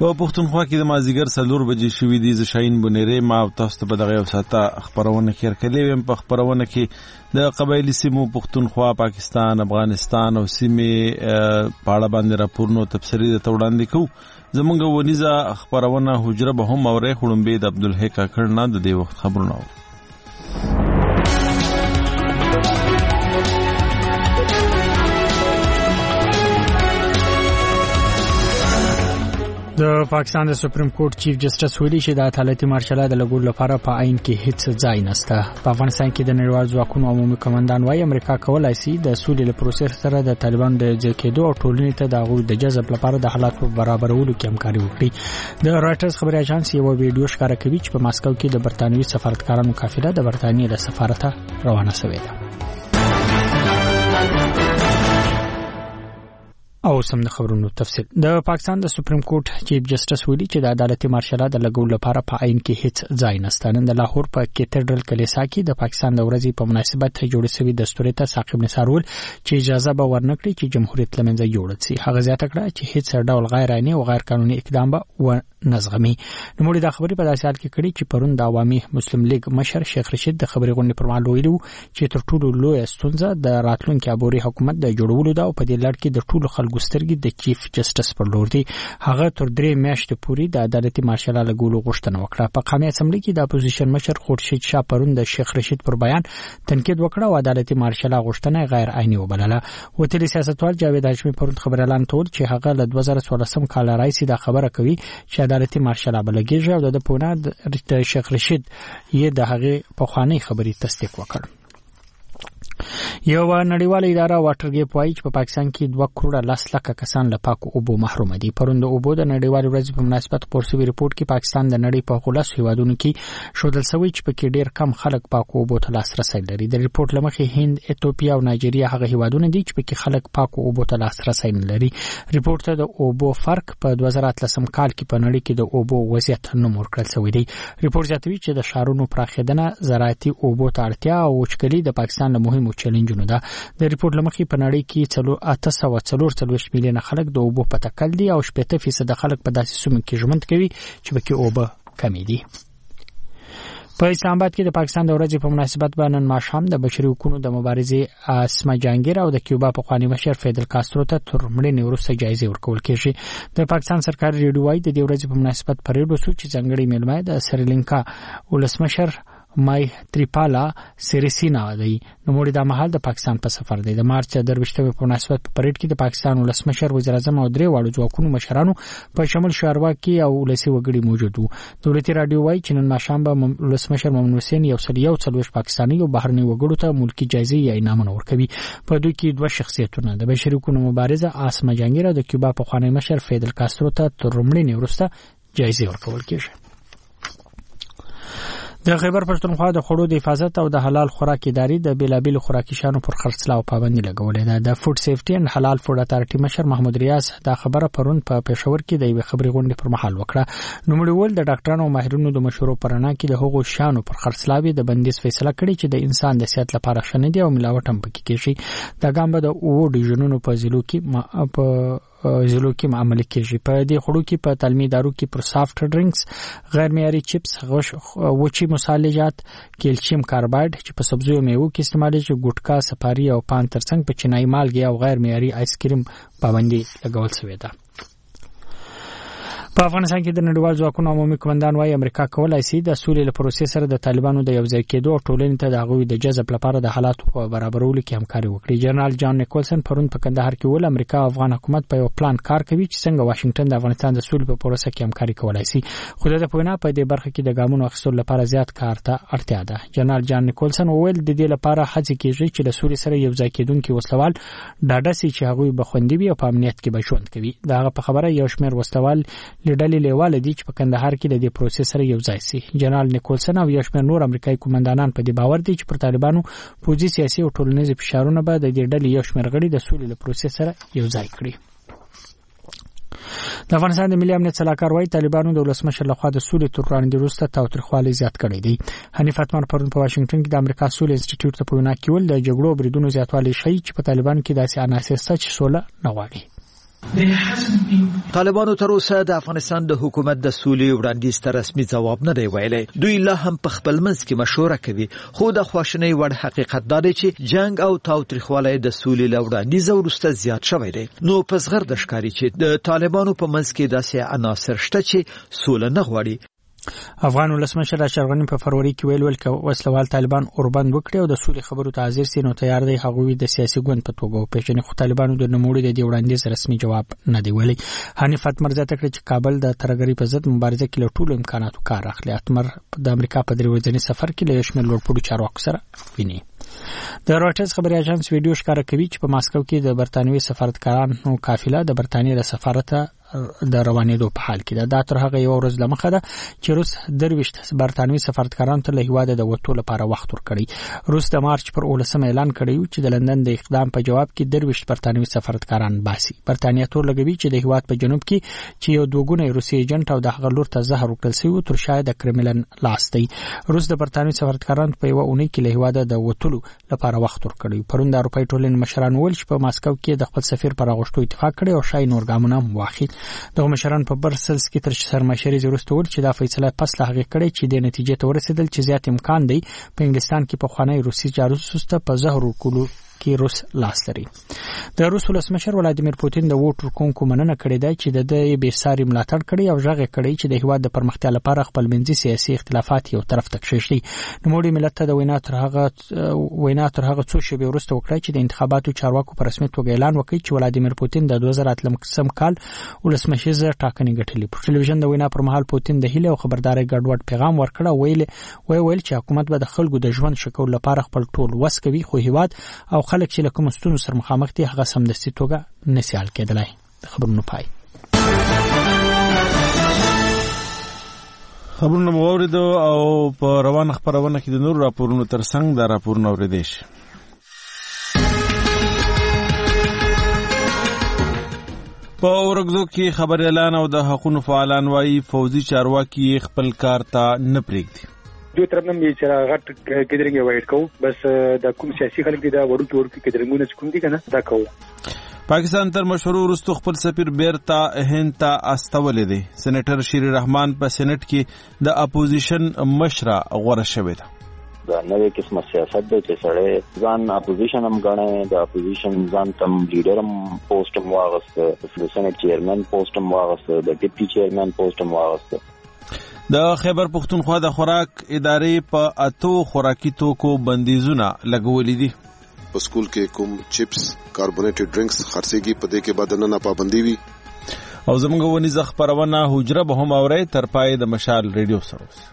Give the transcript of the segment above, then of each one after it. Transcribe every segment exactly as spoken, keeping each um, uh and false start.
په پښتونخوا کې د مازدیګر څلور بجې شوي دي. زه شاهین بنیری ما او تاسو ته په دغه یو ساعته خپرونه کې هرکلی ویم. په خپرونه کې د قبایلي سیمو پښتونخوا، پاکستان، افغانستان او سیمې په اړه باندې راپورونه تفصیلي درته وړاندې کوو. زمونږ ونیزه خپرونه حجره به هم اورئ. خړومبې د عبدالحی کاکړ نه د دې وخت خبرونه اورئ. د پاکستان د سپریم کورټ چیف جسټس ویلي چې د عدالتي مارشال د لګولو لپاره په عین کې هیڅ ځای نشته. په افغانستان کې د نړیوال ځواکونو عمومي کمانډان وايي امریکا کولای شي د سولې له پروسس سره د طالبان د ځای کېدو او ټولنې ته د هغوی د جذب لپاره د حالاتو برابرولو کې همکاري وکړي. د رایټرز خبري اژانس یو ویډیو ښکاره کوي چې په ماسکو کې د برتانوي سفارتکارانو قافله د برتانیې له سفارته روانه شوې ده. او سم د خبرونو تفصیل. د پاکستان د سپریم کورټ چیف جسټس ویلي چې د عدالتي مارشال د لګولو لپاره په عین کې هیڅ ځای نشته. نن د لاهور په کیتیډرل کلیسا کې د پاکستان د ورځې په مناسبت جوړ شوی دستوري ته ساقب نثار ول چې اجازه به ورنکړي چې جمهوریت لمنځه یوړل شي. هغه زیاته کړه چې هیڅ ډول غیر عیني او غیر قانوني اقدام به و نظغمي. نو موږ د خبرې په داسې حال کې کړي چې پرون د عوامي مسلم لیگ مشر شیخ رشید د خبرې غونډې پر مهال ویلي چې تر ټولو لوی ستونزه د راتلونکي عبوري حکومت د جوړولو ده او په دې لړ کې د ټولو خلکو سترګې د چیف جسټس پر لور دي. هغه تر درې میاشتې پورې د عدالتي مارشال لګولو غوښتنه وکړه. په قومي اسمبلی کې د اپوزیشن مشر خورشید شاه پرون د شیخ رشید پر بیان تنقید وکړ او عدالتي مارشال غوښتنه غیر عیني وبلله. وتلی سیاستوال جاوید هاشمي پرون خبر اعلان کړ چې هغه له دوه زره څوارلسم کال راځي دا خبره کوي چې عدالتي مارشال لګیږي او د پونه د شیخ رشید یې د هغه په خواني خبري تصدیق وکړ. یو نړیواله اداره واټرګیپ وایي چې په پاکستان کې دوه کروڑه لس لکه کسان له پاکو اوبو محروم دي. پرون د اوبو د نړیوال ورځې په مناسبت پورسوي ریپورت کې پاکستان د نړۍ په خلاص هیوادونو کې شودل سوي چې په کې ډیر کم خلک پاکو اوبو ته لاسرسي لري. د ریپورت لمخې هند، ایتوپیا او نایجیریا هغه هیوادونه دي چې په کې خلک پاکو اوبو ته لاسرسي نه لري. ریپورت ته د اوبو فرق په دوه زره اتلسم کال کې په نړۍ کې د اوبو وضعیت نوم ورکړل شوی دی. ریپورت زیاتوي چې د ښارونو پراخېدنه، زراعتي اوبو ته اړتیا او وچکلي د پاکستان له مهمو چیلنجونو ده. د ریپورت لمخې په نړۍ کې څلور اته سوه څلور څلوېښت میلیونه خلک د اوبو په تکل دي او شپېته فیصده خلک په داسې سیمو کې ژوند کوي چې پکې اوبه کمې دي. په اسلام آباد کې د پاکستان د ورځې په مناسبت باندې نن ماښام د بشري حقوقو د مبارزې اسما جهانگیر او د کیوبا پخوانی مشر فیدل کاسترو ته تر مړینې وروسته جایزې ورکول کېږي. د پاکستان سرکاري ریډیو وايي د دې ورځې په مناسبت پریډ وشو چې ځانګړي میلمه د سریلانکا ولسمشر مای تریپالا سیریسینا دی. نو موږ د محل د پاکستان په سفر دی. د مارچ درويشتمې په مناسبت په پریډ کې د پاکستان ولسمشر، وزیر اعظم او درې واړو ځواکونو مشرانو په شمول شارواکي او ولسی وګړي موجود وو. دولتي رادیو وايي چې نن ماښام به ولسمشر ممنون حسین یو سل یو څلوېښت پاکستاني او بهرني وګړو ته ملکی جایزې یا انعامونه ورکوي. په دوی کې دوه شخصیتونه د بشري حقوقو مبارزه اسما جهانگیر او د کیوبا پخوانی مشر فیدل کاسترو ته تر مړینې وروسته جایزې ورکول کېږي. د خیبر پښتونخوا د خوړو د حفاظت او د حلال خوراک ادارې د بیلابیل خوراکي شیانو پر خرڅلاو پابندي لګولې ده. د فود سیفټي اند حلال فود اتارټي مشر محمود ریاض دا خبره پرون په پېښور کې د یوې خبري غونډې پر مهال وکړه. نو مړول د ډاکټرانو او ماهرینو د مشورو پرنا کې د هغو شیانو پر خرڅلاوي د بندیز فیصله کړې چې د انسان د صحت لپاره ښه نه دي او ملاوټ هم پکې کېږي. دا ګام به د اوو ډیژنونو په ضلعو کې په ضلعو کې معاملې کېږي. په دې خوړو کې په تعلیمي ادارو کې پر سافټ ډرینکس، غیر معیاري چپس، وچی مصالحات، کیلشیم کاربایډ چې په سبزیو او میوو کې استعمالېږي، ګټکا، سپاری او پان ترڅنګ په چینایي مالګې او غیر معیاري آیس کریم پابندي لګول شوې ده. په افغانستان کې د نړیوال ځواکونو عمومي کمانډان وايي امریکا کولای شي د سولې له پروسې سره د طالبانو د یوځای کېدو او ټولنې ته د هغوی د جذب لپاره د حالاتو په برابرولو کې همکاري وکړي. جنرال جان نیکولسن پرون په کندهار کې ول امریکا او افغان حکومت په یو پلان کار کوي چې څنګه واشنگټن د افغانستان د سولې په پروسه کې همکاري کولای شي. خو د پوینا په دې برخه کې د ګامونو اخیستلو لپاره زیات کار ته اړتیا ده. جنرال جان نیکولسن وویل د دې لپاره هڅې کېږي چې د سولې سره یوځای کېدونکي وسلوال ډاډه شي چې هغوی به خوندي وي او په امنیت کې به ژوند کوي. دا په خبره یو شمېر وسلوال لیډلې لیواله دي چې په کندهار کې د دې پروسې سره یو ځای شي. جنرال نیکولسن او یو شمېر نور امریکایي کمانډانان په دې باور دي چې پر طالبانو پوځي، سیاسي او ټولنیز فشارونه به د دې ډلې یو شمېر غړي د سولې له پروسې سره یو ځای کړي. د افغانستان د ملي امنیت سلاکار وايي طالبانو د ولسمشر لخوا د سولې تر وړاندې وروسته تاوتریخوالی زیات کړی دی. حنیف اتمر پرون په واشنگټن کې د امریکا سولې انسټیټیوټ ته په وینا کې ول د جګړو بریدونو زیاتوالی شي چې په طالبانو کې داسې عناصر شته چې سوله نه غواړي. طالبانو تر اوسه د افغانستان د حکومت د سولې وړاندیز ته رسمي ځواب نه دی ویلی. دوی لا هم په خپل منځ کې مشوره کوي، خو د خواشینۍ وړ حقیقت دا دی چې جنگ او تاوتریخوالی د سولې له وړاندیز وروسته زیات شوی دی. نو په زغرده ښکاري چې د طالبانو په منځ کې داسې عناصر شته چې سوله نه غواړي. افغان ولسمشر اشرف غنی په فروری کې ویل ول ک وسلوال طالبان اوربند وکړي او د سولې خبرو ته حاضر سي نو تیار دی هغوی د سیاسي ګوند په توګه پیژني، خو طالبانو د نموړي د دی وړاندیز رسمي جواب نه دی ویلي. حنیف اتمر زیاته کړ چې کابل د ترګری په ضد مبارزه کې له ټولو امکاناتو کار اخلي. اتمر د امریکا په درې ورځني سفر کې له شمال لوړپوړو چارواکو سره ویني. د رويټرز خبري اژانس ویډیو ښکاره کوي چې په ماسکو کې د برتانوي سفارتکارانو قافله د برتانیې له سفارته د روانېدو په حال کې ده. دا تر هغه یو ورځ لمخه ده چې روس درويشت برتانوي سفارتکارانو ته له هیواده د وټو لپاره وخت ورکړي. روس د مارچ پر اولسمه اعلان کړی چې د لندن د اقدام په جواب کې درويشت برتانوي سفارتکاران باسي. برتانیې تور لګوي چې د هیواد په جنوب کې چې یو دوګونه روسي ایجنټ او د هغه لور ته زهر ورکړل شوی تر شاید د کرملن لاس دی. روس د برتانوي سفارتکارانو په یو اونۍ کې له هیواده د وټلو لپاره وخت ورکړي. پرون د اروپای ټولنې مشران ول چې په ماسکو کې د خپل سفیر پر غوښتو اتفاق کړي او شای نور ګامونه واخیل. د مشران په برسلز کې تر سرمشري زورست ول چې دا فیصله پس له هغه کړي چې د نتیجې ته ورسېدل چې زیات امکان دی په انګلستان کې په خوانی روسي جاسوس ته په زهر ورکولو کې روس لاس لري. د روس ولسمشر ولادیمیر پوتین د ووټ ورکونکو مننه کړې ده چې د دې به ساري ملاتړ کړي او ژغه کړي چې د هیواد د پرمختیا لپاره خپل منځي سیاسي اختلافات یو طرف ته کښېږدي. نو موږ ملت ته د وینا تر هغه وینا تر هغه څو شپې وروسته وکړي چې د انتخاباتو چارواکو په رسمي توګه اعلان وکړي چې ولادیمیر پوتین د دوه زره اتلسم کال ولسمشر ټاکنې ګټلې. په ټلویزیون د وینا پر مهال پوتین د هیله او خبرداري ګډوډ پیغام ورکړ او ویل وی ویل چې حکومت به د خلکو د ژوند شکول لپاره خپل ټول وس کوي، خو هیواد او خلک چې له کوم ستونزو سره مخامخ دي هغه سمدستي توګه نشي حل کېدلای. خبرونه پای خبرونه مو اوریدو او په روان خبرونه کې د نور راپورونو ترڅنګ دا راپورونه اوریدل شي. په اورګزو کې خبر اعلان او د حقوقو فعالان وايي فوزي چارواکي خپل کار ته نه پریږدي. دوی طرف نه چې راغټ کېدرنګ وایټ کو بس د کوم سیاسي خلک دي دا ورو تور کې کېدرنګونه چې کوم دي کنه دا کو. پاکستان تر مشهور ورستو خپل سفیر بیرته هند ته استولې دي. سېنیټر شیر رحمان په سېنات کې د اپوزیشن مشره غوړه شوې ده. دا نوې قسمه سیاست دی چې سړی ځان اپوزیشن هم ګڼي، د اپوزیشن ځان تم لیډر هم پوسټ هم واغسته، د سېنات چیرمن پوسټ هم واغسته، د ډیپټي چیرمن پوسټ هم واغسته. د خیبر پختونخوا د خوراک ادارې په اتو خوراکي توکو بندیزونه لګولې دي. په سکول کې کوم چپس کاربونیټډ ډرینکس خرڅېږي په دې کې باندې نه پابندي وي. او زموږ ونی ز خبرونه حجره به هم اوري تر پای د مشال ریډیو سره.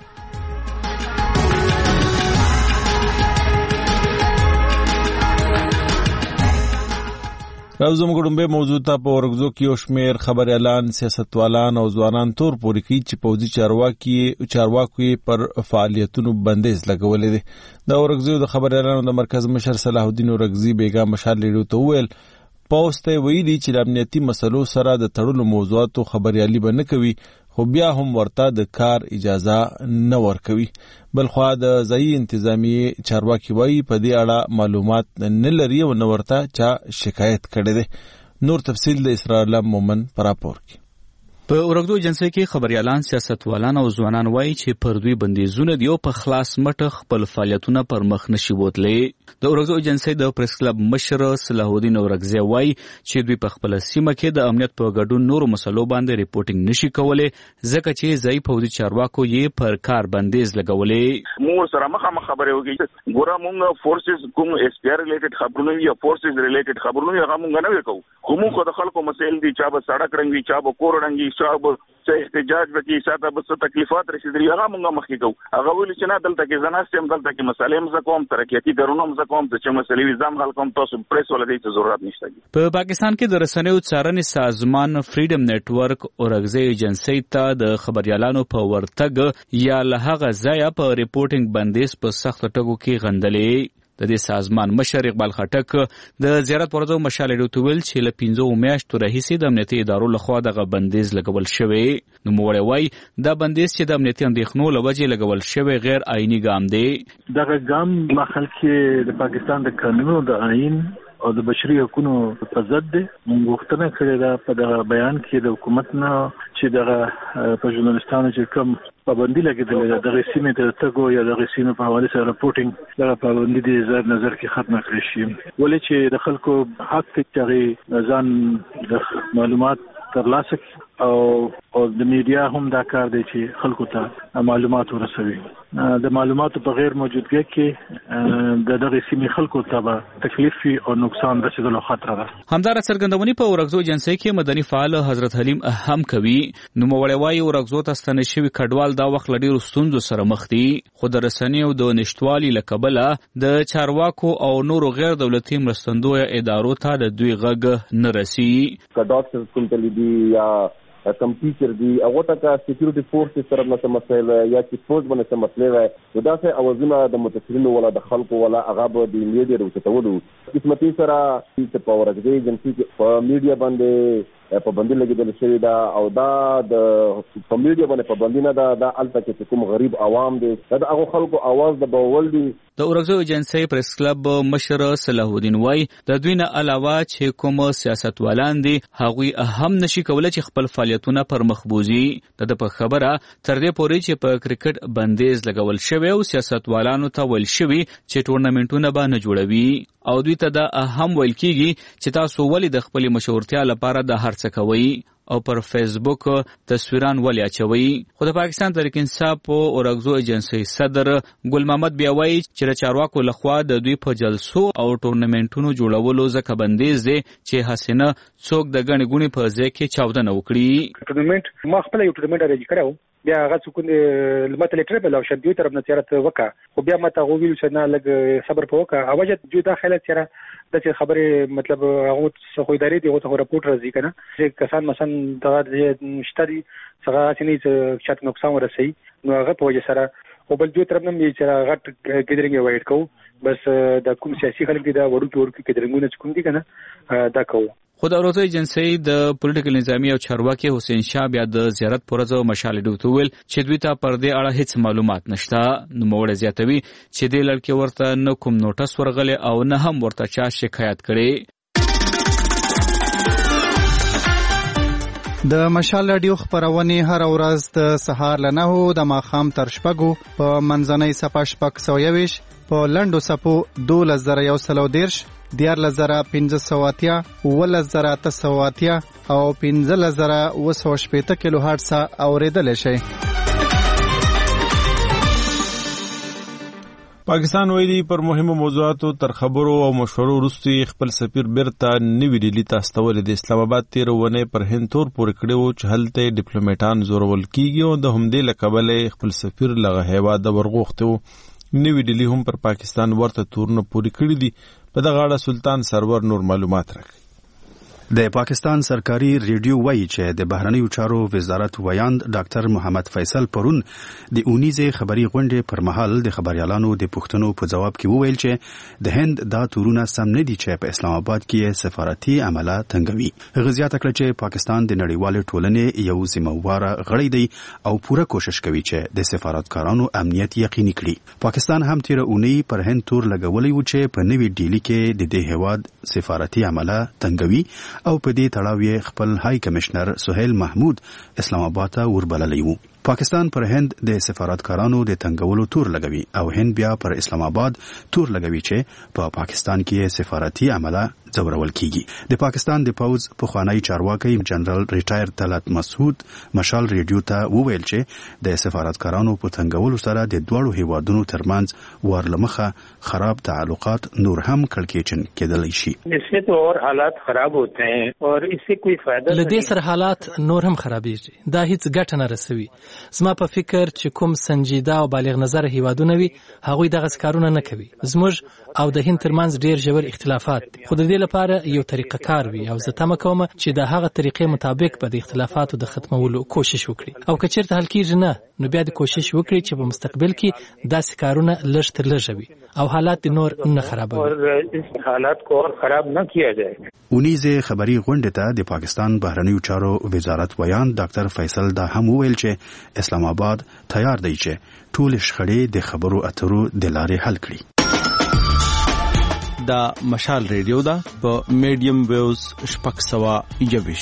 راوزم ګډمبه موضوع ته په ورغزو کې او شمیر خبر اعلان سیاستوالان او ځوانان تور پوري کوي چې پوزي چارواکي چارواکي پر فعالیتونو بندیز لګولې دي. د ورغزو د خبر اعلان د مرکز مشر صلاح الدین ورغزي بیګا مشال لیدو ته ویل پوسټ ویلي چې د امنیتي مسلو سره د تړلو موضوعاتو خبريالي به نه کوي، خو بیا هم ورته د کار اجازه نه ورکوي. بلخوا د ځای انتظامی چارواکي وایي په دې اړه معلومات نه لري او نه ورته چا شکایت کړي دي. نور تفصیل د اسرار الله مومن پر راپور کې. په اورګدو ایجنسی کې خبريالان سیاستوالان او ځوانان وایي چې پر دوی بندیزونه دی او په خلاص مټ خپل فعالیتونه پر مخ نشي بوتلې. د اورګدو ایجنسی د پریس کلب مشر صلاح الدین اورګزی وایي چې دوی په خپل سیمه کې د امنیت په ګډون نورو مسلو باندې ریپورټینګ نشي کولای ځکه چې ځای فوجي چارواکو یې پر کار بندیز لګولې. موږ سره مخامخ خبرې وکړي ګوره موږ فورسز کوم اس پی ار ریلیټډ خبرونه یا فورسز ریلیټډ خبرونه هغه موږ نه وکړو، خو موږ د خلکو مسایل دي چا به سړک رنګي چا به کور رنګي چا به احتجاج وکړي ساته به څه تکلیفات رسیدلي هغه موږ مخکې کوو. هغه ویلي چې نه دلته کې زه ناست یم، دلته کې مسالې هم زه کوم، ترقیاتي کارونه هم زه کوم، چې مسلې وي زه هم حل کوم، تاسو پریس ولې دې ته ضرورت نشته. په پاکستان کې د رسنیو څارنې سازمان فریډم نیټورک اورګزی ایجنسی ته د خبريالانو په ورتګ یا له هغه ځایه په ریپورټینګ بندیز په سخت ټکو کې غندلې. د دې سازمان مشر اقبال خټک د زیارت ورځو مشال ډیټو ویل چې له پنځو میاشتو راهیسې د امنیتي ادارو لخوا دغه بندیز لګول شوی. نو موړی وای دا بندیز چې د امنیتي اندېښنو له وجې لګول شوی غیر آئینی ګام دی. دغه ګام مخال کې د پاکستان د قانون او د آئین او د بشري حقوقو په ضد دی. موږ غوښتنه کړې ده په دغه بیان کې د حکومت نه چې دغه په ژورنالستانو چې کوم پابندي لګېدلې ده دغه سیمې ته تګو یا دغه سیمې په حواله سره رپورټینګ دغه پابندي د زر نظر کې ختمه کړې شي. ولې چې د خلکو حق چې ځان د معلومات ترلاسه او او د میډیا هم دا کار دی چې خلکو ته معلومات ورسوي. د معلوماتو په غیر موجودګۍ کې د دغه سیمې خلکو ته تکلیف او نقصان رسیدلو خطر ده. همدار څرګندونې په ورغزو ایجنسۍ کې مدني فعال حضرت حلیم هم کوي. نو موړی وايي ورغزو ته ستنه شوی کډوال دا وخت لډیر ستونزو سره مخ دي. خو د رسنیو د نشټوالي لکبله د چارواکو او نورو غیر دولتي مرستندوی ادارو ته د دوی غږ نه رسي. که ډاکټر کوم تللی یا کم ټیچر دی هغه ته سکیورټي فورسز سره نه مسله یا چې فوج باندې څه مسله وای نو دا څه اوازونه د متفقینو ولا د خلکو ولا هغه به د میډیا وروچتولو قسمتي سره چې په ورغدي ایجنسی کې په میډیا باندې پابندي لګیدل شوې ده او دا د په میډیا باندې پابندي نه ده. دا الته چې کوم غریب عوام دي دا هغه خلکو आवाज د بول دي. د ورغزو ایجنسی پریس کلب مشر صلاح الدین وای د دوی نه علاوه چې کوم سیاستوالان دي هغوی هم نشي کولای چې خپل فعالیتونه پر مخبوزي. د په خبره تر دې پورې چې په کرکټ بندیز لګول شوی او سیاستوالانو ته ویل شوی چې ټورنمنټونه به نه جوړوي او دوی ته دا هم ویل کیږي چې تاسو ولې د خپل مشهورتیا لپاره د هر څه کوي او پر فیسبوک تصویران ولې اچوي. خو د پاکستان تحریک انصاف او ورغزو ایجنسی صدر ګل محمد بیا وایي چې د چارواکو لخوا د دوی په جلسو او ټورنمنټونو جوړولو ځکه بندیز دی چې حسینه څوک د غنی غونی په ځای کې چاودنه وکړي. ټورنمنټ ما خپل یو ټورنمنټ ارینج کړو بیا هغه څوک لمته لیټر بل او شدیو طرف نه تیارت وکا خو بیا ماته غوویل چې نه لګ صبر په وکا اوجه جو داخله تیرا د څه خبره مطلب هغه څه خو ادارې دی هغه رپورټ راځي کنه چې کسان مثلا دغه مشتري څنګه چې چات نقصان ورسي نو هغه په وجه سره او بل دوی طرف نه می چې هغه ګیدرینګ وایډ کو بس د کوم سیاسي خلک دي دا وړو ټور کې ګیدرینګونه کوم دي کنه دا کو. خو د ورغزو ایجنسی د پولیټیکل نظامی او چارواکي حسین شاه بیا د زیارت پرځو مشال ډوته ویل چې دوی ته پر دې اړه هیڅ معلومات نشته. نو موړ زیاتوي چې دې لړکې ورته نه کوم نوټس ورغله او نه هم ورته چا شکایت کړي. د مشال رادیو خبرونه هر ورځ د سهار له نهو د ماښام تر شپږو په منځنۍ صفه شپږ سوه یویشت په لنډو صفو دولس زره یو سل او دېرش دیارلس زره پنځه سوه اتیا اوولس زره اته سوه اتیا او پنځلس زره اوه سوه شپېته کیلو هرټز اورېدلی شئ. پاکستان ویلي پر مهمو موضوعاتو تر خبرو او مشورو وروسته خپل سفیر بیرته نوي ډیلي ته استولی د اسلام آباد تېره اونۍ پر هند تور پورې کړی و چې هلته ډیپلومیټان زورول کیږي او د همدې له کبله خپل سفیر له هیواده ورغوښتی و. نوي ډیلي هم پر پاکستان ورته تورونه پورې کړي دي. په دغه اړه سلطان سرور نور معلومات راکړي. د پاکستان سرکاري ریډیو وایي چې د بهرنیو چارو وزارت ویاند ډاکټر محمد فیصل پرون د اونیزې خبري غونډې پر مهال د خبريالانو د پوښتنو په جواب کې وویل چې د هند دا تورونه سم نه دي چې په اسلام آباد کې سفارتي عمله تنګوي. هغه زیاته کړه چې پاکستان د نړیوال ټولنې یو ذمہوار غړی دی او پوره کوشش کوي چې د سفارتکارانو امنیت یقیني کړي. پاکستان هم تیر اونۍ پر هند تور لګولې و چې په نوي ډیلی کې د دې هواد سفارتي عمله تنګوي او په دې تړاو خپل های کمشنر سہیل محمود اسلام آباد ته وربللی و. پاکستان پر هند د سفارتکارانو د تنګولو تور لګوي او هند بیا پر اسلام آباد تور لګوي چې په پا پاکستان کې سفارتي عمله ځورول کیږي. د پاکستان د پوز پخوانی چارواکي جنرال ریټایر طلعت مسعود مشال ریډیو ته وویل چې د سفارتکارانو په تنګولو سره د دوړو هیوادونو ترمنځ ورلمخه خراب تعلقات نور هم کړکېچن کېدلی شي. इससे तो और हालात खराब होते हैं और इससे कोई फायदा नहीं. لدې سره حالات نور هم خرابېږي. دا هیڅ ګټه نه رسوي. زما په فکر چې کوم سنجیده او بالغ نظر هیوادونه وي هغوی دغه کارونه نه کوي. زموږ او د هند ترمنځ ډیر ژور اختلافات دي. خو د دې لپاره یو طریقه کار وي او زه تمه کوم چې د هغه طریقې مطابق به د اختلافاتو د ختمولو کوشش وکړي او که چیرته حل کیږي نه نو بیا د کوشش وکړي چې په مستقبل کې داسې کارونه لږ تر لږه وي او حالات نور نه خرابوي او اس حالات کو اور خراب نه کیا جائے. اونیزه خبري غونډه ته د پاکستان بهرنیو چارو وزارت ویان ډاکټر فیصل دا هم ویل چې اسلام آباد تیار دی چې ټول شخړې د خبرو اترو د لارې حل کړي. دا مشال ریډیو دا په میډیم ویوز شپږ سوه یوویش.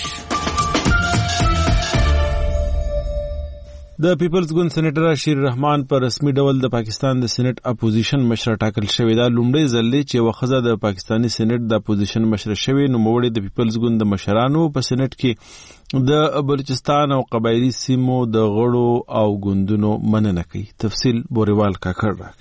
د پیپلز ګوند سېنیټر شیر رحمان پر رسمي ډول د پاکستان د سېنات اپوزیشن مشر ټاکل شوی دا لومړی ځل دی چې وخزه د پاکستاني سېنات د اپوزیشن مشر شوی. نو موړي د پیپلز ګوند د مشرانو په سېنات کې د بلوچستان او قبایلی سیمو د غړو او ګوندونو مننه کوي. تفصیل بوریوال کاکړ راکړي.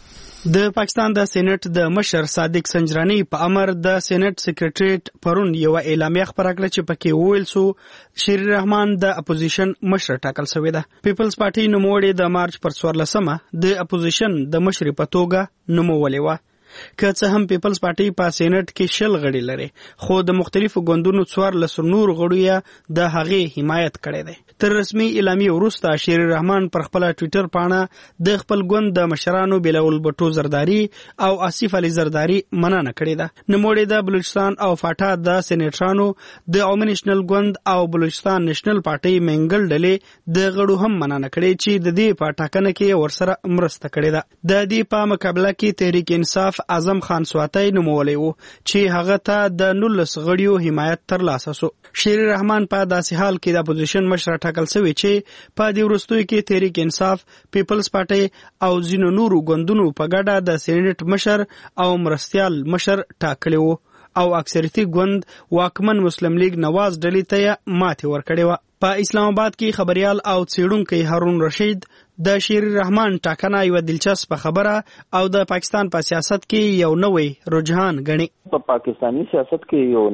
د پاکستان د سېنات د مشر صادق سنجرانی په امر د سېنات سیکریټریټ پرون یو اعلامیه خبره کړه چې پکې وویل سو شیر رحمان د اپوزیشن مشر ټاکل شوی دی. پیپلز پارټي نوموړي د مارچ پر څوارلسمه د اپوزیشن د مشر په توګه نومولې و. که څه هم پیپلز پارټي په سېنات کې شل غړي لري خو د مختلفو ګوندونو څوارلس نور غړو یې د هغې حمایت کړی دی. تر رسمي اعلامیې وروسته شیر رحمان پر خپل ټوئیټر پاڼه د خپل ګوند د مشرانو بلاول بټو زرداری او آصف علي زرداری مننه کړې ده. نوموړي د بلوچستان او فاټا د سېنیټرانو د عوامي نېشنل ګوند او بلوچستان نېشنل پارټي منګل ډلې د غړو هم مننه کړې چې د دې په ټاکنه کې ورسره مرسته کړې ده. د دې په مقابله کې تحریک انصاف اعظم خان سواتی نومولی و چې هغه ته د نولس غړیو حمایت ترلاسه سو. شیر رحمان په داسې حال کې د اپوزیشن مشر ټاکل شوی چې په دې وروستیو کې تحریک انصاف، پیپلز پارټي او ځینو نورو ګوندونو په ګډه د سېنات مشر او مرستیال مشر ټاکلی و او اکثریتي ګوند واکمن مسلم لیگ نواز ډلې ته ماتې ورکړې وه. په اسلام آباد کې خبريال او څېړونکی هارون رشید د شیر رحمان ټاکنه یو دلچسپه خبره او د پاکستان په سیاست کې یو نوې رجحان ګڼي. په پاکستانی سیاست کې یو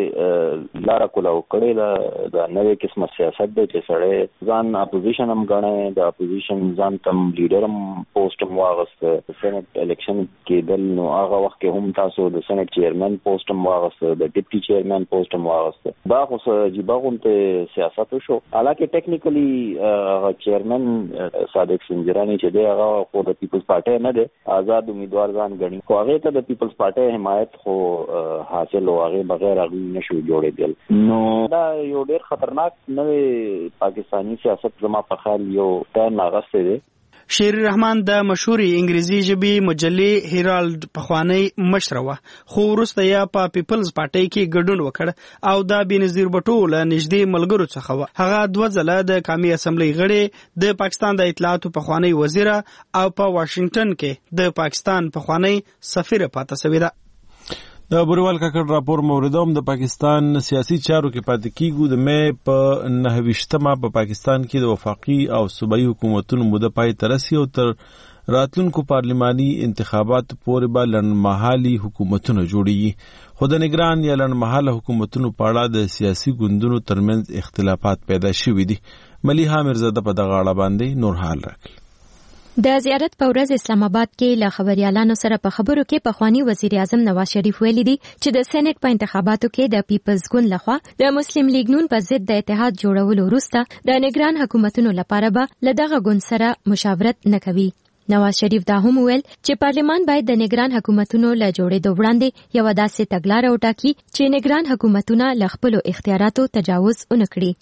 نوې لاره کولاو کړې ده. د نوې قسمه سیاست دی چې سړی ځان اپوزیشن هم ګڼي، د اپوزیشن ځان تم لیډر هم پوسټ هم واغسته. د سېنات الیکشن کېدل نو هغه وخت کې هم تاسو د سېنات چیرمن پوسټ هم واغسته، د ډیپټي چیرمن پوسټ هم واغسته. دا خو عجیبه غونډه سیاست شو. حالکه ټیکنیکلی هغه چیرمن صادق سنجرانی چې دی هغه خو د پیپلز پارټي نه دی، آزاد امیدوار ځان ګڼي، خو هغه ته د پیپلز پارټي حمایت خو حاصل او هغه بغیر هغه نشو جوړېدل. نو دا یو ډېر خطرناک نوې پاکستانی سیاست زما په خیال یو ټرن اغسته دی. شیر رحمان د مشهوري انګریزي ژبې مجلې هیرالد پخوانی مشر و خو وروسته یې په پیپلز پارټي کې ګډون وکړ او د بېنظیر بټو له نږدې ملګرو څخه و. هغه دوه ځله د قومي اسمبلی غړی، د پاکستان د اطلاعاتو پخوانی وزیر او په واشنگټن کې د پاکستان پخوانی سفیر پاتې شوی ده. د بوریوال کاکړ راپور موردوم د پاکستان سیاسي چارو کې پاتې کیږو. د مې په نهه ویشتمه په پاکستان کې د وفاقي او صوبایي حکومتونو موده پای ته رسي او تر راتلونکو پارلماني انتخاباتو پورې به لنډمهالي حکومتونه جوړیږي. خو د نگران یا لنډمهاله حکومتونو په اړه د سیاسي ګوندونو ترمنځ اختلافات پیدا شوي دي. ملیحه میرزاده په دغه اړه باندې نور حال راکړي. د زیارت په ورځ اسلام آباد کې له خبريالانو سره په خبرو کې پخوانی وزیر اعظم نواز شریف ویلي دي چې د سېنات په انتخاباتو کې د پیپلز ګوند لخوا د مسلم لیگ نون په ضد د اتحاد جوړولو وروسته د نگران حکومتونو لپاره به له دغه ګوند سره مشاورت نه کوي. نواز شریف دا هم ویل چې پارلمان باید د نگران حکومتونو له جوړېدو وړاندې یو داسې تګلاره وټاکي چې نگران حکومتونه له خپلو اختیاراتو تجاوز ونه کړي.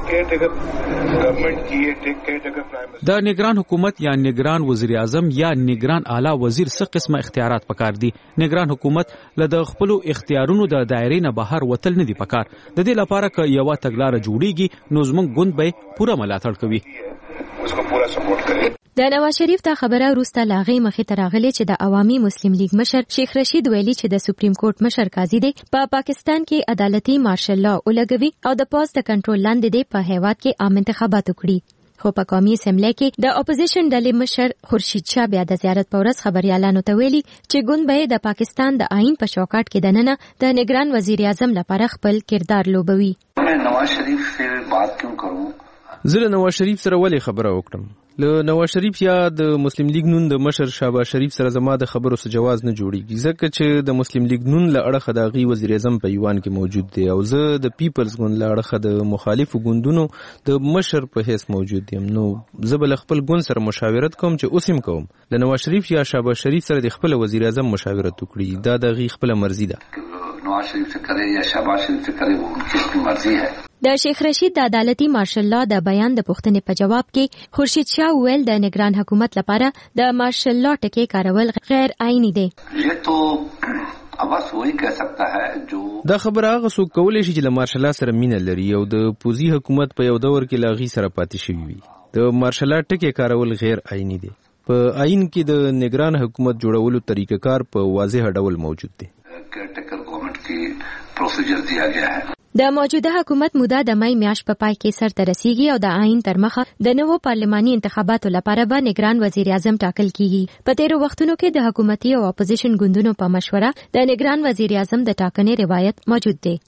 د نگران حکومت یا نگران وزیر اعظم یا نگران اعلی وزیر څه قسمه اختیارات پکار دي. نگران حکومت له د خپل اختیارونو د دایرې نه بهر وتل نه دي پکار. د دې لپاره ک یو تګلارې جوړیږي نو زموږ ګوند به پوره ملاتړ کوي. उसको पूरा सपोर्ट करें. د نواز شریف دا خبره وروسته لاغې مخې ته راغلې چې د عوامي مسلم لیگ مشر شیخ رشید ویلي چې د سپریم کورټ مشر قاضي دی په پا پاکستان کې عدالتي مارشل لا ولګوي او د پوز د کنټرول لاندې دی په هیواد کې عام انتخابات وکړي. خو په قومي اسمبلی کې د اپوزیشن ډلې مشر خورشید شاه بیا د زیارت په ورځ خبريالانو ته ویلي چې ګوند به د پاکستان د آئین په چوکاټ کې دننه د نگران وزیر اعظم لپاره خپل کردار لوبوي. نواز شریف سے بات کیوں کروں؟ زه نواز شریف سره ولې خبره وکړم؟ له نواز شریف یا د مسلم لیگ نون د مشر شهباز شریف سره زما د خبرو سره جواز نه جوړیږي، ځکه چې د مسلم لیگ نون له اړخه د غي وزیر اعظم په ایوان کې موجود دی او زه د پیپلز ګوند له اړخه د مخالفو ګوندونو د مشر په حیث موجود یم. نو زه به خپل ګوند سره مشاورت کوم چې اوسم کوم د نواز شریف یا شهباز شریف سره د خپل وزیر اعظم مشاورت وکړي. دا د غي خپل مرزي ده. نواز شریف سے کرے یا شهباز شریف سے کرے وہ ان کی مرضی ہے. د شیخ رشید د عدالتي مارشل لا د بیان د پوښتنې په جواب کې خورشید شاه ویل د نگران حکومت لپاره د مارشل لا ټکی کارول غیر آئینی دی. یہ تو बस वही कह सकता है जो دا خبره هغه څوک کولای شي چې له مارشال سره مینه لري او د پوزي حکومت په یو دور کې لاغي سره پاتې شوی وي. د مارشال ټکی کارول غیر آئینی دي. په آئین کې د نگران حکومت جوړولو طریقه کار په واضح ډول موجود دی. केयरटेकर गवर्नमेंट की प्रोसीजर दिया गया है. د موجوده حکومت موده د مای میاشت په پای کې سر ته رسیږي او د آئین تر مخه د نوو پارلماني انتخاباتو لپاره به نگران وزیر اعظم ټاکل کیږي. په تیرو وختونو کې د حکومتي او اپوزیشن ګوندونو په مشوره د نگران وزیر اعظم د ټاکنې روایت موجود دی.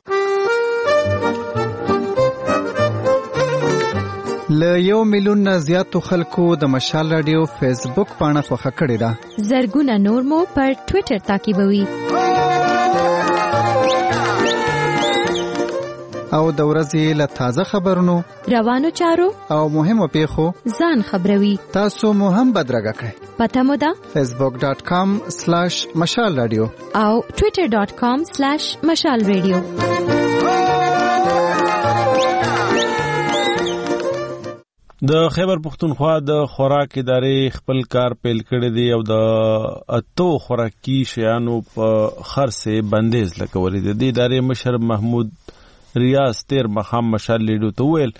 له یو میلیون نه زیاتو خلکو د مشال رادیو فیسبوک پاڼه خوښه کړې ده. زرګونه نور مو پر ټوئیټر تعقیبوي. او د ورځې له تازه خبرونو، روانو چارو او مهمو پیښو ځان خبروي. تاسو مو هم بدرګه کړئ. پته مو ده facebook dot com slash مشال رادیو او twitter dot com slash مشال رادیو. د خیبر پختونخوا د خوراک ادارې خپل کار پیل کړی دی او د اتو خوراکي شیانو په خرڅه بندیز لګولې ده. د ادارې مشر محمود ریاض تیر مخام مشال لیډو ته ویل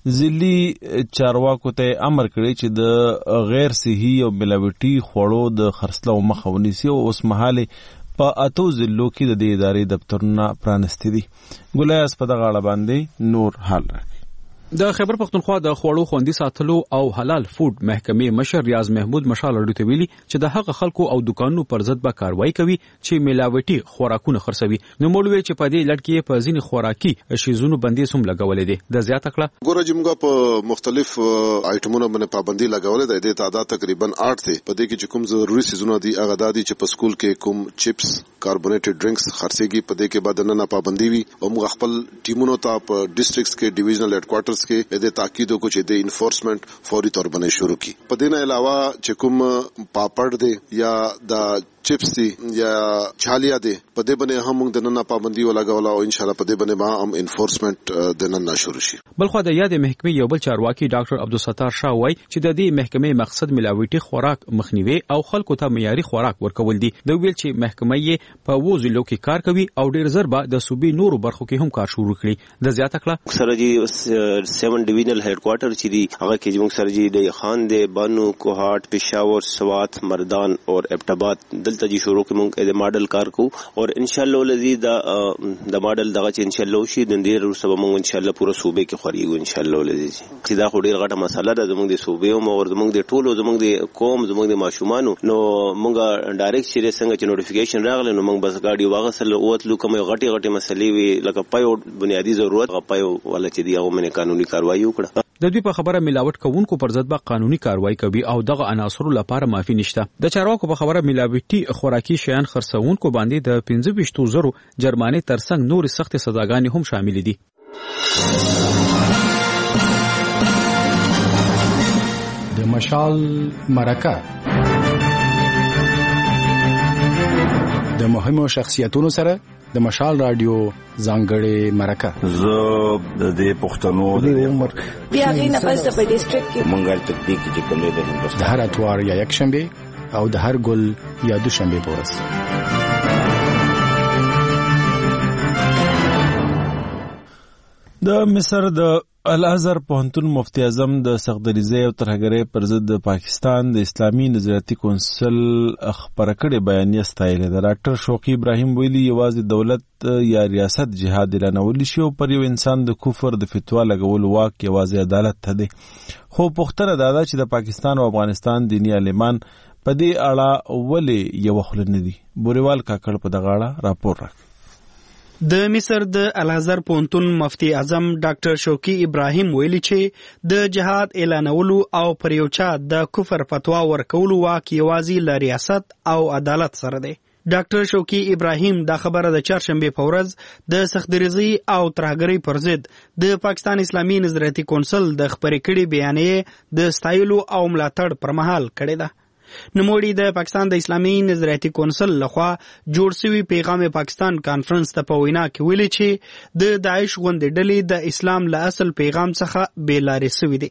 ځلي چارواکو ته امر کړی چې د غیر صحي او ملاوټي خوړو د خرڅلاو مخه ونیسي او اوس مهاله په اتو ضلعو کې د دې ادارې دفترونه پرانستي دي. ګلایاس په دغه اړه باندې نور حال راکړي. د خیبر پختونخوا د خوړو خوندي ساتلو او حلال فود محکمې مشر ریاض محمود مشال اړو ته ویلي چې د هغه خلکو او دکانونو پر ضد به کاروایی کوي چې ملاوټي خوراکونه خرڅوي. نو موږ چې په دې لړ کې په ځینې خوراکي شیزونو بندیز هم لګولې دي. د زیاته کړه ګوره چې موږ په مختلف آیټمونو باندې پابندي لګولې ده. د تعداد تقریبا آठ ته په دې کې چې کوم ضروري سيزونه دي هغه دادي چې په سکول کې کوم چپس کاربونیټډ ډرینکس خرڅيږي په دې کې بعد نه پابندي وي او موږ خپل ټیمونو ته په ډیسټریکټس کې ډیویژنل هډ کوارټرز کې د تاکید کو چې د انفورسمنت فوري تور باندې شروع کی. په دې نه علاوه چې کوم پاپړ دی یا د چپس دی یا چالیا دی په دې باندې هم موږ د نن پابندي ولګول او ان شاء الله په دې باندې ما هم انفورسمنت د نن شروع شي. بلخو د یاد محکمې یو بل چارواکي ډاکټر عبدالستار شاه وای چې د دې محکمې مقصد ملاوټي خوراک مخنیوي او خلکو ته معیاري خوراک ورکول دي. د ویل چې محکمې په ووزلو کې کار کوي او ډیر زر به د صوبې نورو برخو کې هم کار شروع کړي. د زیاته کړه سره جی سیون ډیویژنل هډ کوارټر چې دی هغه کې موږ سره جی د خان دی بانو کوهاټ پېښور سوات مردان او ابټاباد دلته جی شروع کې موږ د ماډل کار کو او ان شاء الله لذي د د ماډل دغه چې ان شاء الله شي د ډیر سبا موږ ان شاء الله پوره صوبې کې خوريږو ان شاء الله لذي چې دا خو ډیر غټه مسله ده زموږ د صوبې او زموږ د ټولو زموږ د قوم زموږ د ماشومان نو موږ ډایرکټ چې څنګه چې نوټیفیکیشن راغله نو موږ بس غاډي واغسل او تلو کوم غټي غټي مسلې وی لکه پایو بنیادی ضرورت غپایو ولا چې دی هغه منه قانوني کاروایی وکړه. د دوی په خبره ملاوټ کوونکو پر ضد به قانوني کاروایی کوي او دغه عناصرو لپاره معافي نشته. د چارواکو په خبره ملاوټي خوراکي شیان خرڅونکو باندې د پنځه ویشت زرو جرمانې ترڅنګ نور سخت سزاګانې هم شامل دي. د مشال مرکه د مهمو شخصیتونو سره د مشال رادیو ځانګړې مرکه. زه د دې پښتنو د عمر بیا غي نه پس په ډیسټریکټ کې مونږه تطبیق چې کوم دی د هندوستان د هر اتوار یا یک شنبه او د هر ګل یا دو شنبه په ورځ. د مصر د الازهر پوهنتون مفتی اعظم د سختدریزۍ او ترهګرۍ پر ضد د پاکستان د اسلامي نظریاتي کونسل خبره کړې بیانیه ستایلې ده. ډاکټر شوقي ابراهیم ویلي یوازې دولت یا ریاست جهاد اعلانولی شي او پر یو انسان د کفر د فتوا لګول واک یوازې عدالت ته دی. خو پوښتنه دا ده چې د پاکستان او افغانستان دیني عالمان په دې اړه ولې یو خل نه دي. بوریوال کاکړ په دغه اړه راپور راکړي. د مصر د الازهر پوهنتون مفتی اعظم ډاکټر شوقي ابراهیم ویلي چې د جهاد اعلانولو او پر یو چا د کفر فتوا ورکولو واک یوازې له ریاست او عدالت سره دی. ډاکټر شوقي ابراهیم دا خبره د چهارشنبه په ورځ د سختدریزۍ او ترهګرۍ پر ضد د پاکستان اسلامي نظریاتي کونسل د خبرې کړې بیانیه د ستایلو او ملاتړ پر مهال کړې ده. نوموړي د پاکستان د اسلامي نظریاتي کونسل لخوا جوړ شوی پیغام پاکستان کانفرنس ته په وینا کې ویلي چې د داعش غوندې ډلې د اسلام له اصل پیغام څخه بې لارې شوي دي.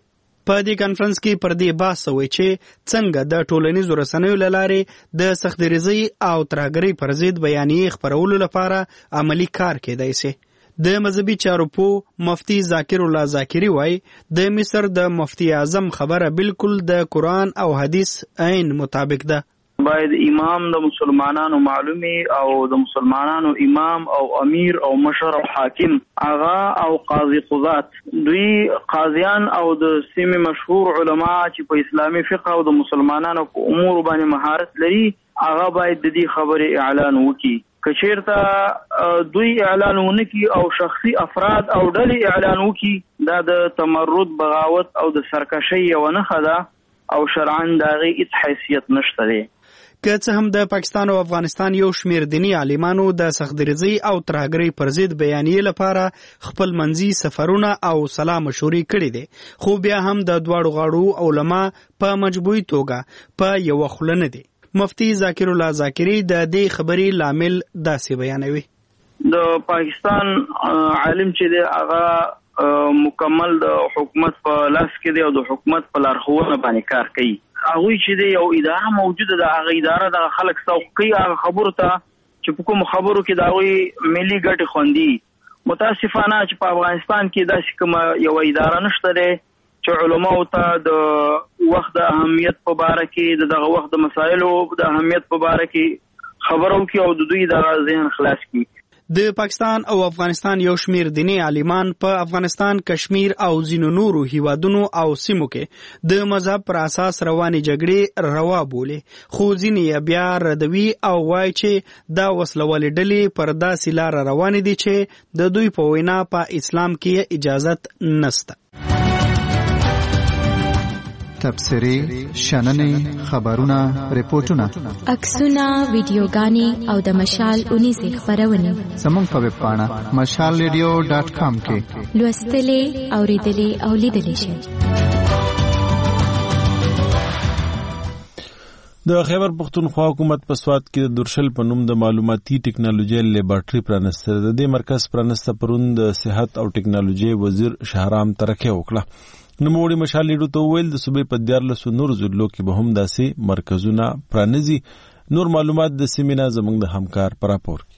په دې کانفرنس کې پر دې بحث وشوی چې څنګه د ټولنیزو رسنیو له لارې د سختګریزۍ او ترهګرۍ پر ضد بیانیې خپرولو لپاره عملی کار کېدای شي. د مذهبي چارو پو مفتی ذاکر الله ذاکری وای د مصر د مفتی اعظم خبره بالکل د قرآن او حدیث عین مطابق ده. باید امام د مسلمانانو معلومي او د مسلمانانو امام او امیر او مشر او حاکم اغا او قاضي قضات دوی قاضیان او د سیمې مشهور علما چې په اسلامي فقه او د مسلمانانو په امور باندې مهارت لري اغا باید د دې خبرې اعلان وکړي. کچیرته دوی اعلان ونکي او شخصي افراد او ډلې اعلان وکړي دا د تمرد بغاوت او د سرکشي یو نښه ده او شرعاً د هغې هیڅ حیثیت نشته دی. که څه هم د پاکستان او افغانستان یو شمیر دینی عالمانو د سختګریزۍ او ترهګرۍ پر ضد بیانیې لپاره خپل منځي سفرونه او سلا مشورې کړي دي خو بیا هم د دواړو غاړو علما په مجموعي توګه په یوه خوله نه دي. مفتی ذاکر الله ذاکری د دې خبرې لامل داسې بیانوي. د پاکستان عالم چې دی هغه مکمل د حکومت په لاس کې دی او د حکومت په لارښوونه باندې کار کوي. هغوی چې دی یو اداره موجوده ده هغه اداره د خلک سوق کوي هغه خبرو ته چې په کوم خبرو کې د هغوی ملي ګټې خوندي. متاسفانه چې په افغانستان کې داسې کومه یوه اداره نشته دی چې علماو ته د وخت د اهمیت په باره کې د دغه وخت د مسایلو د اهمیت په باره کې خبرو کې او د دوی د ذهن خلاص کړي. د پاکستان او افغانستان یو شمیر دینی عالمان په افغانستان، کشمیر او ځینو نورو هیوادونو او سیمو کې د مذهب پر اساس روانې جګړې روا بولي، خو ځینې بیا ردوي او وایي چې دا وسلوالې ډلې پر داسې لار روانې دي چې د دوی په وینا په اسلام کې اجازت نشته. تبصرې، شننې، خبرونه، ریپورتونه، عکسونه، ویډیوګانې او د مشال اونیزې خپرونې زموږ په ویب پاڼه مشال ریډیو ډاټ کام کې لوستلې، اورېدلې او لیدلې شئ. د خیبر پختونخوا حکومت په سوات کې د درشل په نوم د معلوماتي ټکنالوژي لیبارټري پرانسته. د دې مرکز پرانسته پرون د صحت او ټکنالوژي وزیر شهرام ترکه وکړه. نوموړي مشال لیډو ته وویل د صوبې په دیارلسو نورو ضلعو کې به هم داسې مرکزونه پرانیزي. نور معلومات د سیمې نه زموږ د همکار په راپور کې.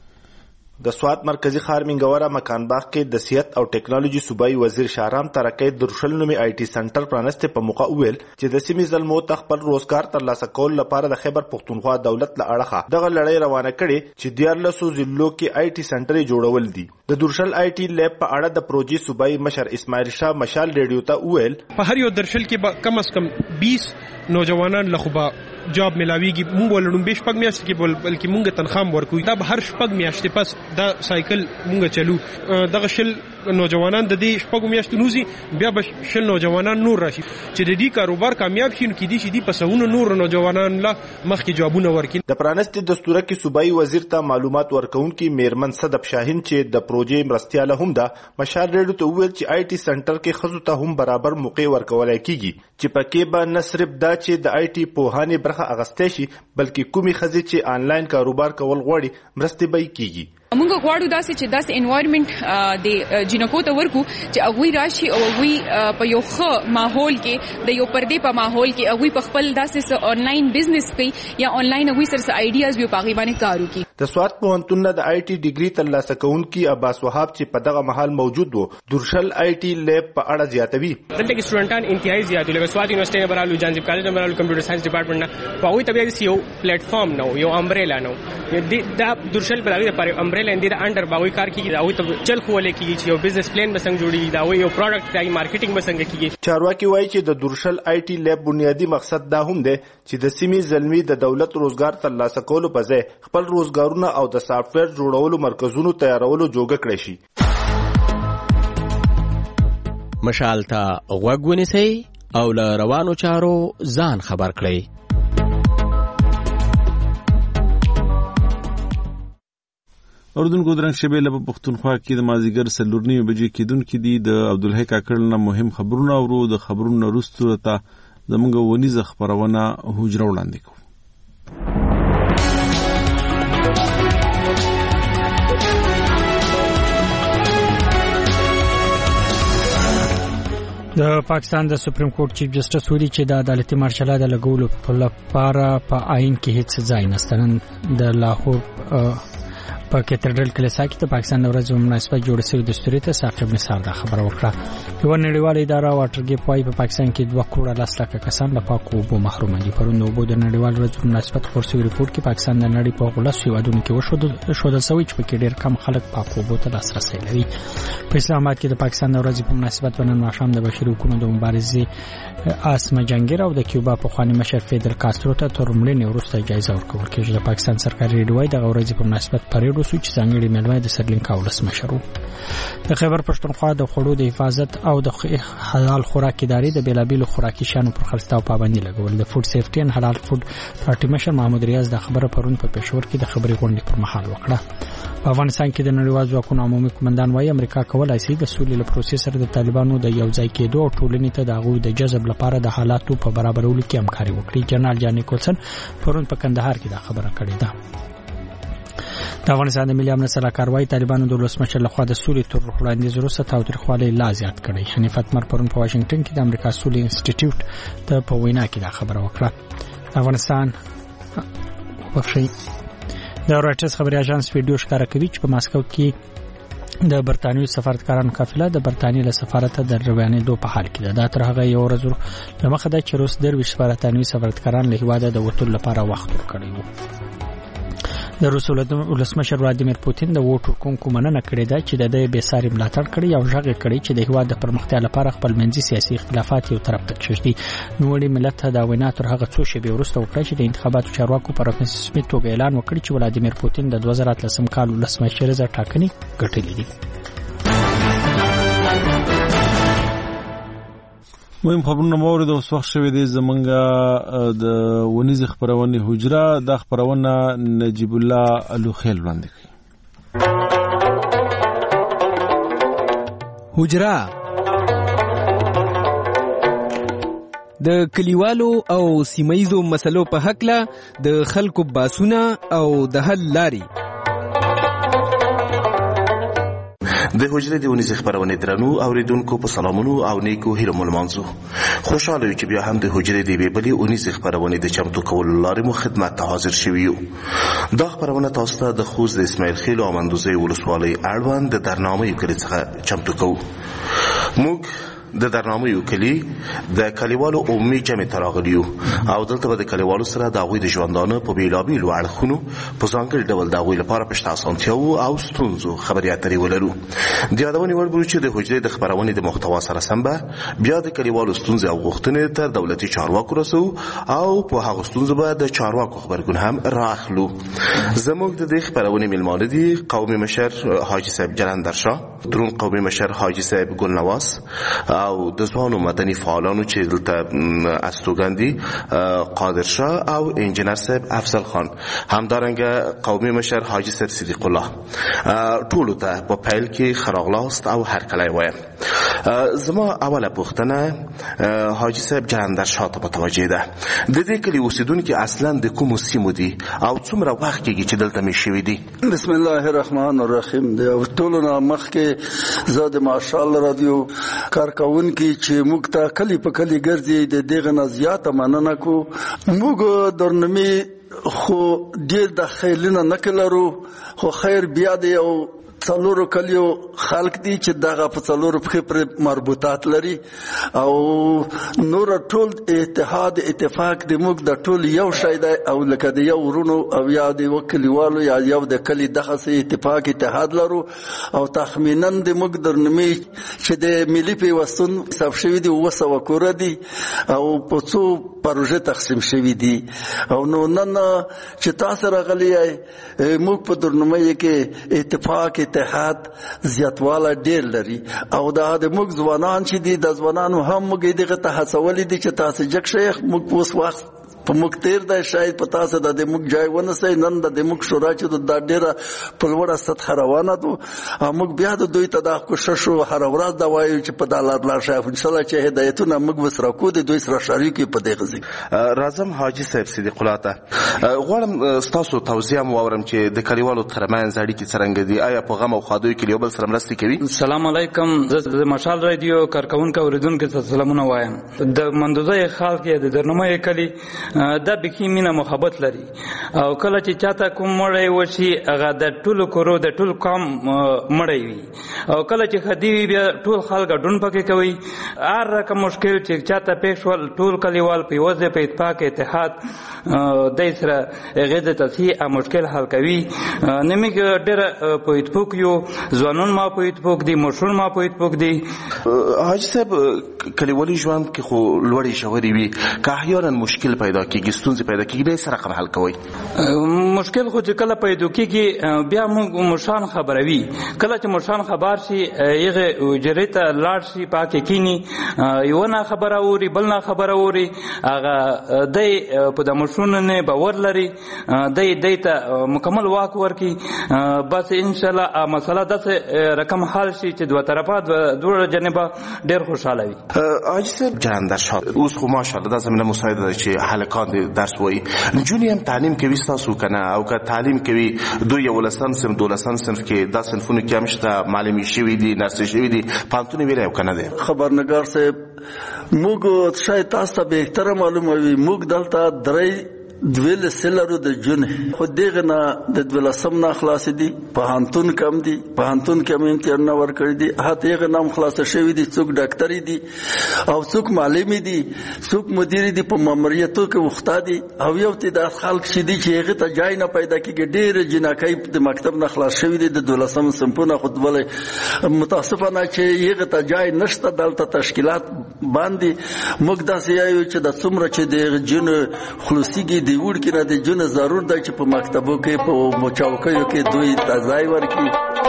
د سوات مرکزی ښار منګوره مکان باغ کې د صحت او ټکنالوژي صوبایي وزیر شهرام ترکه د درشل نومي آی ټي سنټر پرانسته په موقع ویل چې د سیمې زلمو ته خپل روزګار ترلاسه کول لپاره د خیبر پختونخوا دولت له اړخه دغه لړۍ روانه کړي چې دیارلسو ضلعو کې آی ټي سنټر جوړول دي. د درشل آی ټي لیب په اړه د پروژې صوبایي مشر اسماعیل شاه مشال ریډیو ته ویل په هر یو درشل کې کم از کم بیس نوجوانان لخوا جاب ملاویږي. مونږ ولړم به شپږ میاشتې کې بلکې مونږ تنخواه ورکوي. دا به هر شپږ میاشتې پس دا سایکل مونږ چلو. دغه شل نوجوانان د دې شپږ میاشتو نوزي بیا به شل نوجوانان نور راشي چې د دې کاروبار کامیاب شي. نو کې دي چې دي په سونو نور نوجوانان لا مخکې جوابونه ورکړي. د پرانستي دستور کې صوبایي وزیر ته معلومات ورکونکي میرمن صدف شاهین چې د پروژې مرستياله هم ده مشال ریډیو ته ویل چې آی ټي سنټر کې خزو ته هم برابر موقع ورکول کیږي چې پکې به نه صرف دا چې د آی ټي پوهانې برخه اغسته شي بلکې کومي خزي چې آنلاین کاروبار کول غواړي مرستې به کیږي. موږ غواړو داسې چې داسې انوایرنمنت د جنکو ته ورکو چې هغوی راشي او هغوی په یو ښه ماحول کې د یو پردې په ماحول کې هغوی په خپل داسې آنلاین بزنس کوي یا آنلاین هغوی سره څه آیډیاز وي په هغې باندې کار وکړي. د سوات پوهنتون نه د آی ټي ډیګري ترلاسه کوونکي عباس وهاب چې په دغه مهال موجود وو درشل آی ټي لیب په اړه زیاتوي. دلته کې سټوډنټان انتهایی زیات دي. لکه سوات یونیورسيټي نه برالو، جانزیب کالج نه برالو، کمپیوټر ساينس ډپارټمنټ نه په هغوی ته بیا یو پلیټ فارم نه یو امبریلا نه دا درشل په هغې لپاره امبریلا اندې د انډر باوی کار کیږي. دا وي ته چل خولې کیږي چې یو بزنس پلان به څنګه جوړیږي، دا وي یو پروډکټ دی مارکیټینګ به څنګه کیږي. چارواکي وایي چې د درشل آی ټي لیب بنیادی مقصد دا هم دی چې د سیمې زلمي د دولت روزګار ترلاسه کولو په ځای خپل روزګارونه او د سافټویر جوړولو مرکزونو تیارولو جوګه کړی شي. مشال ته غوږ ونیسئ او له روانو چارو ځان خبر کړئ. اردوونکو درنګ شبې له پښتونخوا کې د مازیګر څلور نیمې بجې کېدونکي دي. د عبدالحی کاکړ نه مهم خبرونه اورو. د خبرونو وروسته ته زموږ ونیزه خپرونه حجره وړاندې کوو. د پاکستان د سپریم کورټ چیف جسټس ویلي چې د عدالتي مارشال د لګولو لپاره په آئین کې هیڅ ځای نشته. نن د لاهور په کیتدرل کلیسا کې د پاکستان د ورځې مناسبت جوړ شوی دستوري ته ثاقب نثار دا خبره وکړه. یو نړیواله اداره واټرګیپ وايي په پاکستان کې دوه کروڑه لاس لکه کسان له پاکو اوبو محروم دي. پرون د اوبو د نړیوال ورځې مناسبت خپور شوی ریپورت کې پاکستان د نړۍ په غولس هیوادونو کې وشو شودل شوی چې پکې ډېر کم خلک پاکو اوبو ته لاسرسي لري. په اسلام آباد کې د پاکستان د ورځې په مناسبت ونن ماښام د بشري حقوقو د مبارزې اسمه جنگیر او د کیوبا په خواني مشر فیدل کاسترو ته تر مړینې وروسته جایزه ورکول کېږي. د پاکستان سرکاري ریډیو وايي د ورځې په مناسبت پریډ وسو چې څنګه ملوای د سرلینکا ولس مشرو. د خیبر پښتونخوا د خوړو د حفاظت او د حلال خوراک ادارې د بیلابیلو خوراکي شیانو پر خرڅلاو پابندي لګول. د فود سیفټي ان حلال فود پارټي مشر محمود ریاض د خبره پرون په پېښور کې د خبري غونډې پر مهال وکړه. په افغانستان کې د نړیوال ځواکونو عمومي قومندان وايي امریکا کولای شي د سولې له پروسې سره د طالبانو د یو ځای کېدو او ټولنې ته د هغوی د جذب لپاره د حالاتو په برابرولو کې همکاري وکړي. جنرال جان نیکولسن پرون په کندهار کې دا خبره کړې ده. د افغانستان د ملي امنیت سلاکار وايي طالبانو د ولسمشر لخوا د سولې تر وړاندیز وروسته تاوتریخوالی لا زیات کړی. حنیف اتمر پرون په واشنگټن کې د امریکا سولې انسټیټیوټ ته په وینا کې دا خبره وکړه. افغانستان وفشي د رويټرز خبري اژانس ویډیو ښکاره کوي چې په ماسکو کې د برتانوي سفارتکارانو قافله د برتانیې له سفارت د روانېدو په حال کې ده. دا تر هغه یو ورځ لمخه ده چې روس درویش برتانوي سفارتکاران له هیواده د وټول لپاره وخت ورکړی وو. د روس ولسمشر ولادیمیر پوتین د ووټ ورکوونکو مننه کړې ده چې د دې بې ساري ملاتړ کړی او ژغ کړی چې د هیواد د پرمختیا لپاره خپل منځي سیاسي اختلافات یو طرف ته کښېږدي. نوړي ملت ته دا وینا تر هغه څو شېبې وروسته وکړه چې د انتخاباتو چارواکو په رسمي توګه اعلان وکړ چې ولادیمیر پوتین د دوه زره اتلسم کال ولسمشریزه ټاکنې ګټلې دي. مهم خبرونه مورد اوس وخت شوی دی زمونږ د ونیز خبرونه حجره د خبرونه نجیب الله الوخیل وړاندې کوي. حجره د کلیوالو او سیمایزو مسلو په حق له د خلکو باسونه او د حل لاري. د حجره دیونی خبرونه درنو اوریدونکو په سلامونو او نیکو هیله ملمنځو خوشاله چې بیا هم د حجره دی به بلی اونی خبرونه د چمتو کول لارې مو خدمت ته حاضر شویو. دا خبرونه تاسو ته د خوز د اسماعیل خیل او مندوزي ولسوالۍ اړوند د درنامه یو کلی څخه چمتو کوو. موږ د درنامه یو کلی د کلیوالو عمومي جمع تراغلیو او دلته به د کلیوالو سره د هغوی د ژوندانه په بیلابیلو اړخونو په ځانګړي ډول د هغوی لپاره پېښ اسانتیاوو او ستونزو خبرې اترې ولرو. د یادونې وړ بولو چې د حجرې د خبرونې د محتوا سره سم به بیا د کلیوالو ستونزې او غوښتنې تر دولتي چارواکو رسو او په هغو ستونزو به د چارواکو خبرګون هم راخلو. زموږ د دې خبرونې میلمانه دي قومي مشر حاجي صاحب جلندرشاه، درون قومي مشر حاجي صاحب ګلنواز او د ځوانو مدني فعالانو چې دلته استوګندي قادر شاه او انجنیر صاحب افضل خان، همدارنګه قومي مشر حاجي صاحب صدیق الله. ټولو ته په پیل کې خراغلاست او هر کله وایم. زما اوله پوښتنه حاجي صاحب جلندرشاه ته متوجه ده. د دې کلي اوسیدونکي اصلا د کومو سیمو دي او څومره وخت کېږي چې دلته مې شوي دي؟ بسم الله الرحمن الرحیم. د ټولو نه مخکې زه د ماشال رادیو کارکونکي چې موږ ته کلی په کلی ګرځي د دغه نه زیاته مننه کو. موږ درنمي خو ډېر د خیلونه نه کلرو، خو خیر بیا دی او څلورو کلیو خلق دي چې دغه په څلورو پخې پر مربوطات لري او نور ټول اتحاد اتفاق د موږ د ټول یو شی دی او لکه د یو ورونو او یا د یو کلیوالو یا یو د کلي دغسې اتفاق اتحاد لرو. او تخمینا د موږ درنمي چې د ملي پیوستون حساب شوي دي اوه سوه کوره دي او په څو پروژې تقسیم شوي دي. او نو نن چې تاسو راغلي یې موږ په درنمۍ کې اتفاق اتحاد زیاتواله ډیر لري او دا د موږ ځوانان چې دي د ځوانانو هم موږ دغه ته هڅولې دي چې تاسو جګ شیخ موږ اوس وخت په موږ تیر دی شاید په تاسو د دې موږ ځای ونسئ. نن د دې موږ شورا چې دا ډېره په لوړه سطحه روانه ده او موږ بیا د دوی ته دا کوشش هره ورځ دا وایو چې په دا لار لاړ شئ. انشاءالله چې هدایتونه موږ ورسره کوو د دوی سره شریک یو په دې غزي. راځم حاجي صاحب صدیق الله ته غواړم ستاسو توضیح مو واورم چې د کلیوالو ترمنځ اړیکې څرنګه دي؟ آیا په غم او ښادیو کې یو بل سره مرستې کوي؟ السلام علیکم. زه د مشال رادیو کارکونکو اوریدونکو ته سلامونه وایم. د مندوزه خلک د درنمه کلی د بکی مینه محبت لري او کله چې چاته کوم مړی وشي هغه د ټولو کورو د ټول قوم مړی وي او کله چې خدي وي بیا ټول خلک ګډون پکې کوي. هر رقم مشکل چې چاته پېښ ول ټول کلیوال په یوځای په اتفاق اتحاد د سره غږ د تصحیح او مشکل حل کوي. نمګ ډېر په اتفاق یو ځوانان ما په اتفاق دي، مشرون ما په اتفاق دي. حاجي صاحب کلیوالي ژوند کې خو لوړې ژورې وي، که احیانا مشکل پیدا کېږي، ستونزې پیدا کېږي، بیا یې څه رقم حل کوئ؟ مشکل خو چې کله پیدا کېږي بیا موږ مشران خبروي. کله چې مشران خبر شي هغه اجرې ته لاړ شي پاکې کینی یو نه خبره اوري بل نه خبره اوري هغه دی په د مشرونو نه باور لري دی دی ته مکمل واک ورکي. بس ان شاء الله مسله داسې رقم حل شي چې دوه طرفه دوه جانبه ډېر خوشاله وي. حاجي صاحب جهاندر شاه اوس خو ماشاءالله دا زمینه مساعده ده چې هلکان دې درس وایي، نجونې هم تعلیم کوي ستاسو که نه؟ او که تعلیم کوي دوی یولسم صنف دولسم صنف کې دا صنفونو کې هم شته معلمي شوي دي، نرسې شوي دي، پوهنتون یې ویلی او که نه دی؟ خبرنګار صاحب موږ شاید تاسو ته بهتره معلومه وي موږ دلته درې دویل سلرو د جون خو دغه نه د دولسم نه خلاص دي، پوهنتون کم دي، پوهنتون کې هم امتحان ورکړي دي، هته هغه نام خلاص شوی دي، څوک ډاکټري دي او څوک معلمي دي، څوک مدیر دي، په ماموریتو کې وخته دي او یو ته د خلک شې دي چې هغه ته ځای نه پیدا کیږي. ډېر جنکۍ د مکتب نه خلاص شوی دي د دولسم صنفونه خو ولې متاسفانه چې هغه ته ځای نشته دلته تشکیلات باندې. موږ داسې یو چې د څومره چې د جن خلاصيږي دی وړ کې نه د جن ضرور دی چې په مکتبو کې په مچاوکیو کې دوی ته ځای ورکړي.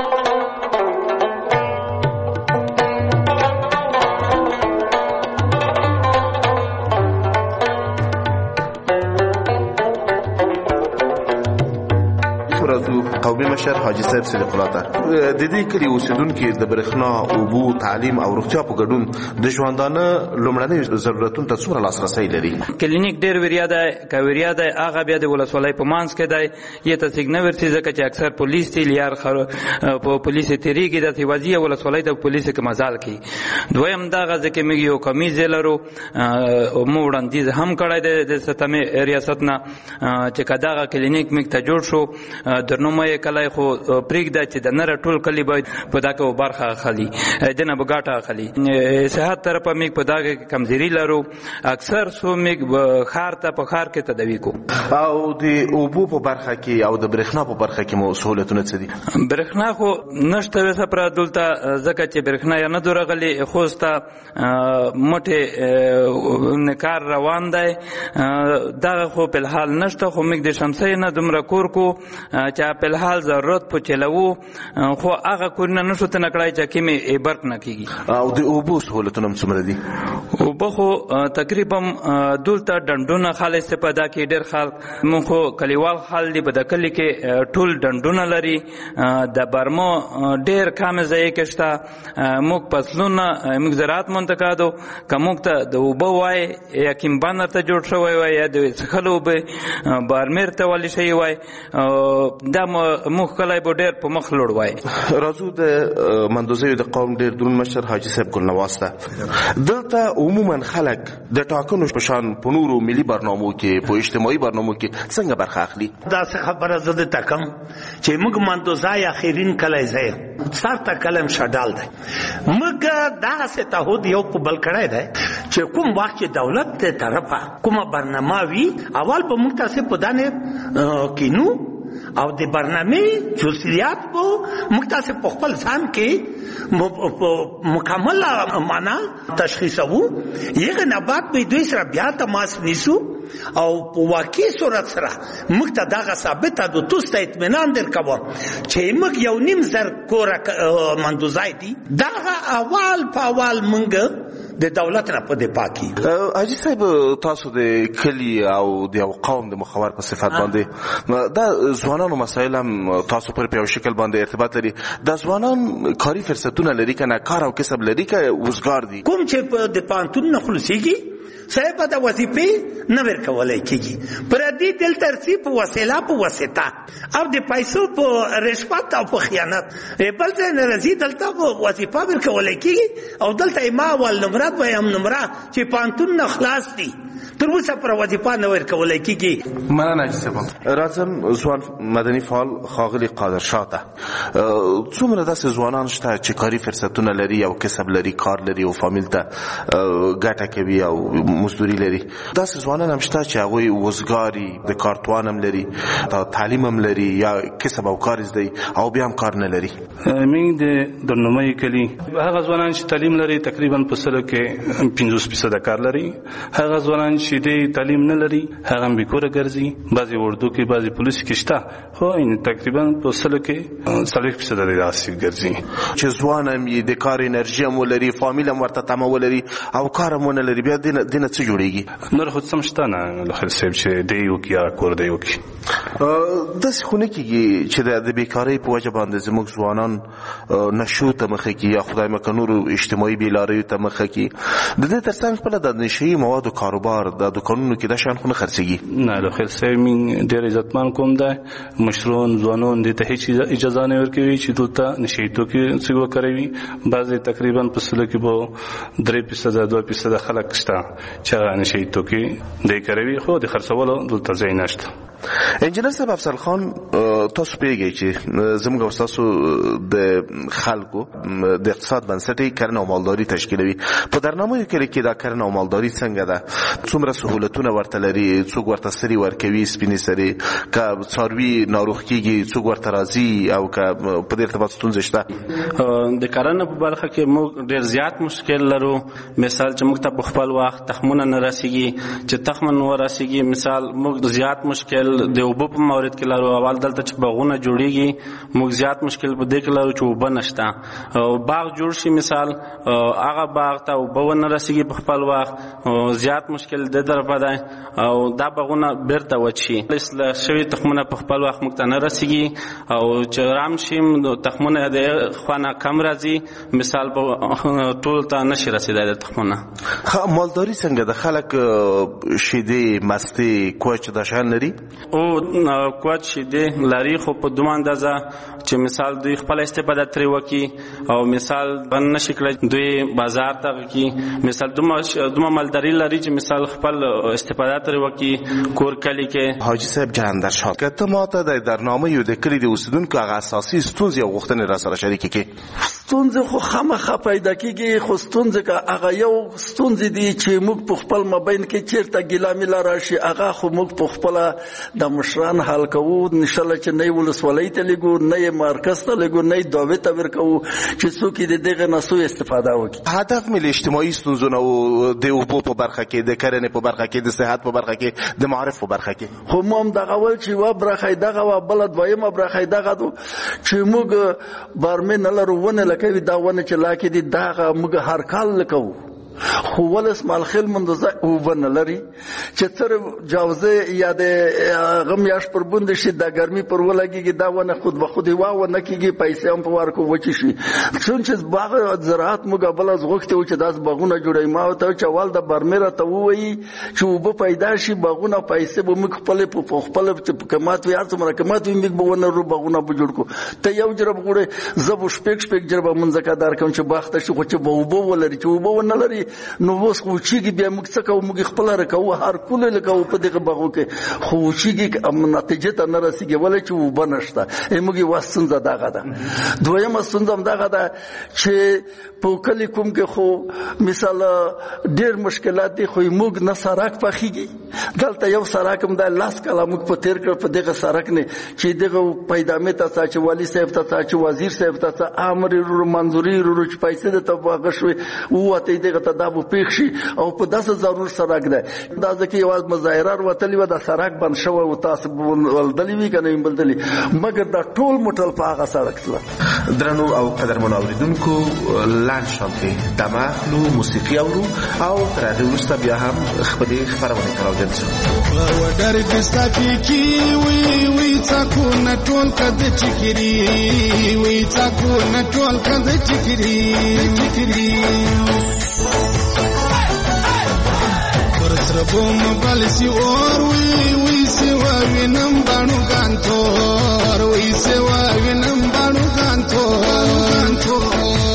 قومي مشر حاجي صاحب صدیق الله ته د دې کلي اوسیدونکي د برېښنا، اوبو، تعلیم او روغتیا په ګډون د ژوندانه لومړنۍ ضرورتونو ته څومره لاسرسی لري؟ کلینیک ډېر ویریا دی، که ویریا دی هغه بیا د ولسوالۍ په منځ کې دی، یې ته څیک نه ورسي ځکه چې اکثر پولیس دي لیار په پولیس تېرېږي داسې وضعي ولسوالۍ د پولیسو کې مزال کوي. دویم دغه ځکه موږ یو کمیز لرو مو وړاندیز هم کړی دی د ستمې ریاست نه چې که دغه کلینیک موږ ته جوړ شو درنومه کله خو پرېږده چې د نره ټول کلي باید په دا کې برخه اخلي، د نه به ګټه اخلي. صحت طرفه موږ په دغه کې کمزوري لرو، اکثر څو موږ ښار ته په ښار کې تداوي کوو. او د اوبو په برخه کې او د برېښنا په برخه کې مو سهولتونه څه دي؟ برېښنا خو نشته ویسه پره دلته ځکه چې برېښنا یې نه درغلې خوست ته موټې کار روان دی دغه خو په الحال نشته. خو موږ د شمسۍ نه دومره کور کو چې په الحال ضرورت په چلو خو هغه کورونه نشو ته نکړای چې کیمه برق نه کیږي. او د اوبو سهولتونه څومره دي؟ اوبه خو تقریبا دلته ډنډونه خالص استفاده کوي ډېر خلک. موږ خو کلیوال خال دي په د کلي کې ټول ډنډونه لري، د برمو ډېر کم ځای کې شته. موږ فصلونه موږ زراعت منتقادو که موږ ته د اوبه وای یا کیمبان ته جوړ شوی وای یا د څښلو اوبه بارمیر ته والی شوی وای دا موږ کلی به ډېر په مخ لوړ وای. راځو د مندوزیو د قوم ډېر دروند مشر حاجي صاحب ګلنواز ته. دلته عموما خلک د ټاکنو په شان په نورو ملي برنامو کې په اجتماعي برنامو کې څنګه برخه اخلي؟ داسې خبره زه درته کوم چې موږ مندوزای اخرین کلی ځای سر ته کلم شډال دی. موږ داسې تعهد یو قبول کړی دی چې کوم وخت چې دولت ته طرفه کومه برنامه وي اول به موږ تاسې په دانې کینو او د برنامه جزئیات بو موږ تاسو په خپل ځان کې مکمل معنا تشخیصو. یغه نه بعد به دوی سره بیا تماس نیسو او په واقعي صورت سره موږ ته دغه ثابته د توسته اطمینان درکوم چې موږ یو نیم زر کور مندوزای دي. دغه اول په اول موږ د دولت نه په دفاع کې. حاجی صاحب تاسو د کلی او د یو قوم د مخور په صفت باندې دا ځوانانو مسایل هم تاسو پر په شکل باندې ارتباط لري. دا ځوانان کاري فرصتونه لري کنه کار او کسب لري که وزګار دي؟ کوم چې په د پانتون نه خلاصيږي صاحب د وظیفې نه ورکولای کیږي پر دې دل ترتیب په وسیله په واسطه او د پیسو په رشوت او په خیانت بل ځای نه راځي دلته وظیفه ورکولای کیږي او دلته ما ول نمرات وایم نمره چې پانتون نه خلاص دي تر اوسه پر وظیفه نه ورکولای کیږي. مننه جناب. راځم ځوان مدني فعال ښاغلي قادر شاه ته. څومره داسې ځوانان شته چې کاري فرصتونه لري او کسب لري کار لري او فامیل ته ګټه کوي او مزدوري لري؟ داسې ځوانان هم شته چې هغوی وزګاري د کار توان هم لري تعلیم هم لري یا کسب او کار زده او بیا هم کار نه لري. موږ د درنمای کلی هغه ځوانان چې تعلیم لري تقریبا په سلو کې پنځوس فیصد کار لري. هغه ځوانان چې د تعلیم نه لري هغه بیکاره ګرځي. بعضي اردو کې بعضي پولیس کې شته خو این تقریبا په سلو کې څلوېښت فیصد د داسې ګرځي چې ځوان هم یې د کار انرژي هم ولري فامیل هم ورته تمه ولري او کار هم ونه لري بیا دینه څه جوړېږي؟ نور خو څه شته نه لخل صاحب چې دی وکړي یا کور دی وکړي. داسې خو نه کېږي چې د بېکارۍ په وجه باندې زموږ ځوانان نشو ته مخه کړي یا خدای مکړه نورو اجتماعي بېلاریو ته مخه کړي. د دې تر څنګ خپله د نشهیي موادو کاروبار د دوکانونو کې دا شیان خو نه خرڅېږي؟ نه لخل صاحب موږ ډېر عزتمن قوم دی. مشرون ځوانان دې ته هېڅ اجازه نه ورکوي چې دلته نشهیي توکي څه وکاروي. بعضې تقریبا په سلو کې به درې فیصده دوه فیصده خلک شته چې هغه نشهیي توکي دی کاروي خو د خرڅولو دلته ځای نشته. انجینر صاحب افضل خان تاسو پیږئ چې زموږ او ستاسو د خلکو د اقتصاد بنسټ کرنه او مالداري تشکیلوي. په درنامه کې کې دا کرنه او مالداري څنګه ده؟ څومره سهولتونه ورته لري؟ څوک ورته سري ورکوي سپینې سري؟ که څاروي ناروغ کېږي څوک ورته راځي او که په دې ارتباط ستونزې شته؟ د کرنه په برخه کې موږ ډېر زیات مشکل لرو. مثال چې موږ ته په خپل وخت تخمونه نه رسېږي چې تخم نه ورسېږي. مثال موږ زیات مشکل د اوبو په مورد کې لرو. اول دلته چې باغونه جوړیږي موږ زیات مشکل په دې کې لرو چې اوبه نشته. باغ جوړ شي مثال هغه باغ ته اوبه ونه رسېږي په خپل وخت زیات مشکل د طرفه دی او دا باغونه بیرته وچ شي. اصلاح شوي تخمونه په خپل وخت موږ ته نه رسېږي او چې رام شي تخمونه د خوانه کم راځي. مثال ټول ته نشي رسېدای د تخمونه. مالداري څنګه د خلک شیدې مستې کوچ دا شیان لري؟ او کوچ شیدې لري خو په دوه اندازه چې مثال دوی خپل استفاده ترې وکړي او مثال بند نشي کړی دوی بازار ته وکړي. مثال دومره مالداري لري چې مثال خپل استفاده ترې وکړي کور کلي کې. حاجي صاحب جهاندر شاه که ته ماته د درنامه یو د کلي د اوسېدونکو هغه اساسي ستونزې او غوښتنې را سره شریکې کړي. ستونزې خو خامخا پیدا کېږي خو ستونزې که هغه یو ستونزې دي چې موږ په خپل مابین کې چېرته ګیله میله راشي هغه خو موږ په خپله د مشران حل کوو. انشاءالله چې نه یې ولسوالۍ ته لېږو نه یې مرکز ته لېږو نه یې دعوې ته ورکوو چې څوک یې د دغې نه څو استفاده وکړي. هدف مې له اجتماعي ستونزو نه د اوبو په برخه کې د کرنې په برخه کې د صحت په برخه کې د معارف په برخه کې خو مو هم دغه ول چې یوه برخه یې دغه وه بله دویمه برخه یې دغه ده چې موږ بارمې نه لرو ونې لکوي دا ونه چې لاکې دي دغه موږ هر کال لکوو خو ولس مالخیل مندوزه اوبه نه لري چې تر جاوزه یا د هغه میاشت پر بوند شي د ګرمي پر ولګېږي دا ونه خود به خود هوا ونه کېږي پیسې هم په ورکو وچې شي. چون چې باغ زراعت موږ بل از غوښتې و چې داس باغونه جوړوي ما ورته چې اول د برمې راته ووایي چې اوبه پیدا شي باغونه پیسې به موږ خپلې په خپله قیمت وي هر څومره قیمت وي موږ به ونرو باغونه به جوړ کړو. ته یو جرب غواړې زه به شپږ شپږ جربه منځکه درکړم چې باغ ته شي خو چې به اوبه ولري چې اوبه ونه لري نو اوس خو وچېږي بیا موږ څه کوو موږ خپله رکوو هر کله لګوو په دغه باغو کې خو وچېږي نتیجې ته نه رسېږي ولې چې اوبه نشته. موږ یوه ستونزه دغه ده. دویمه ستونزه هم دغه ده چې په کلي کوم کې خو مثال ډېر مشکلات دي خو موږ نه سړک پخېږي. دلته یو سړک هم دا لاس کاله موږ په تېر کړ په دغه سړک نه چې دغه پیدامې ته څه چې والي صاحب ته څه چې وزیر صاحب ته څه امر ورو منظوري ورو چې پیسې د تباغه شوې ووته دغه ته دا به پیښ شي او په داسې ضرور سړک ده. دا ځکه یوازې مظاهره وتلې وه د سړک بند شوی و تاسو ولدلې وي که نه یې بلدلې مګر دا ټول موټر په هغه سړک تله. درنو او قدرمنو اوریدونکو لاندې شانتي دمه اخلو موسیقي اورو او تر هغې وروسته بیا هم خپلې خپرونې ته راوګرځو. ودر دستا پیکی وی وی څاکو نټول کده چکری وی څاکو نټول کده چکری چکری پرسر بوم بالسی اور وی وی سوا وینم بانو ګانتور وی سوا وینم بانو ګانتور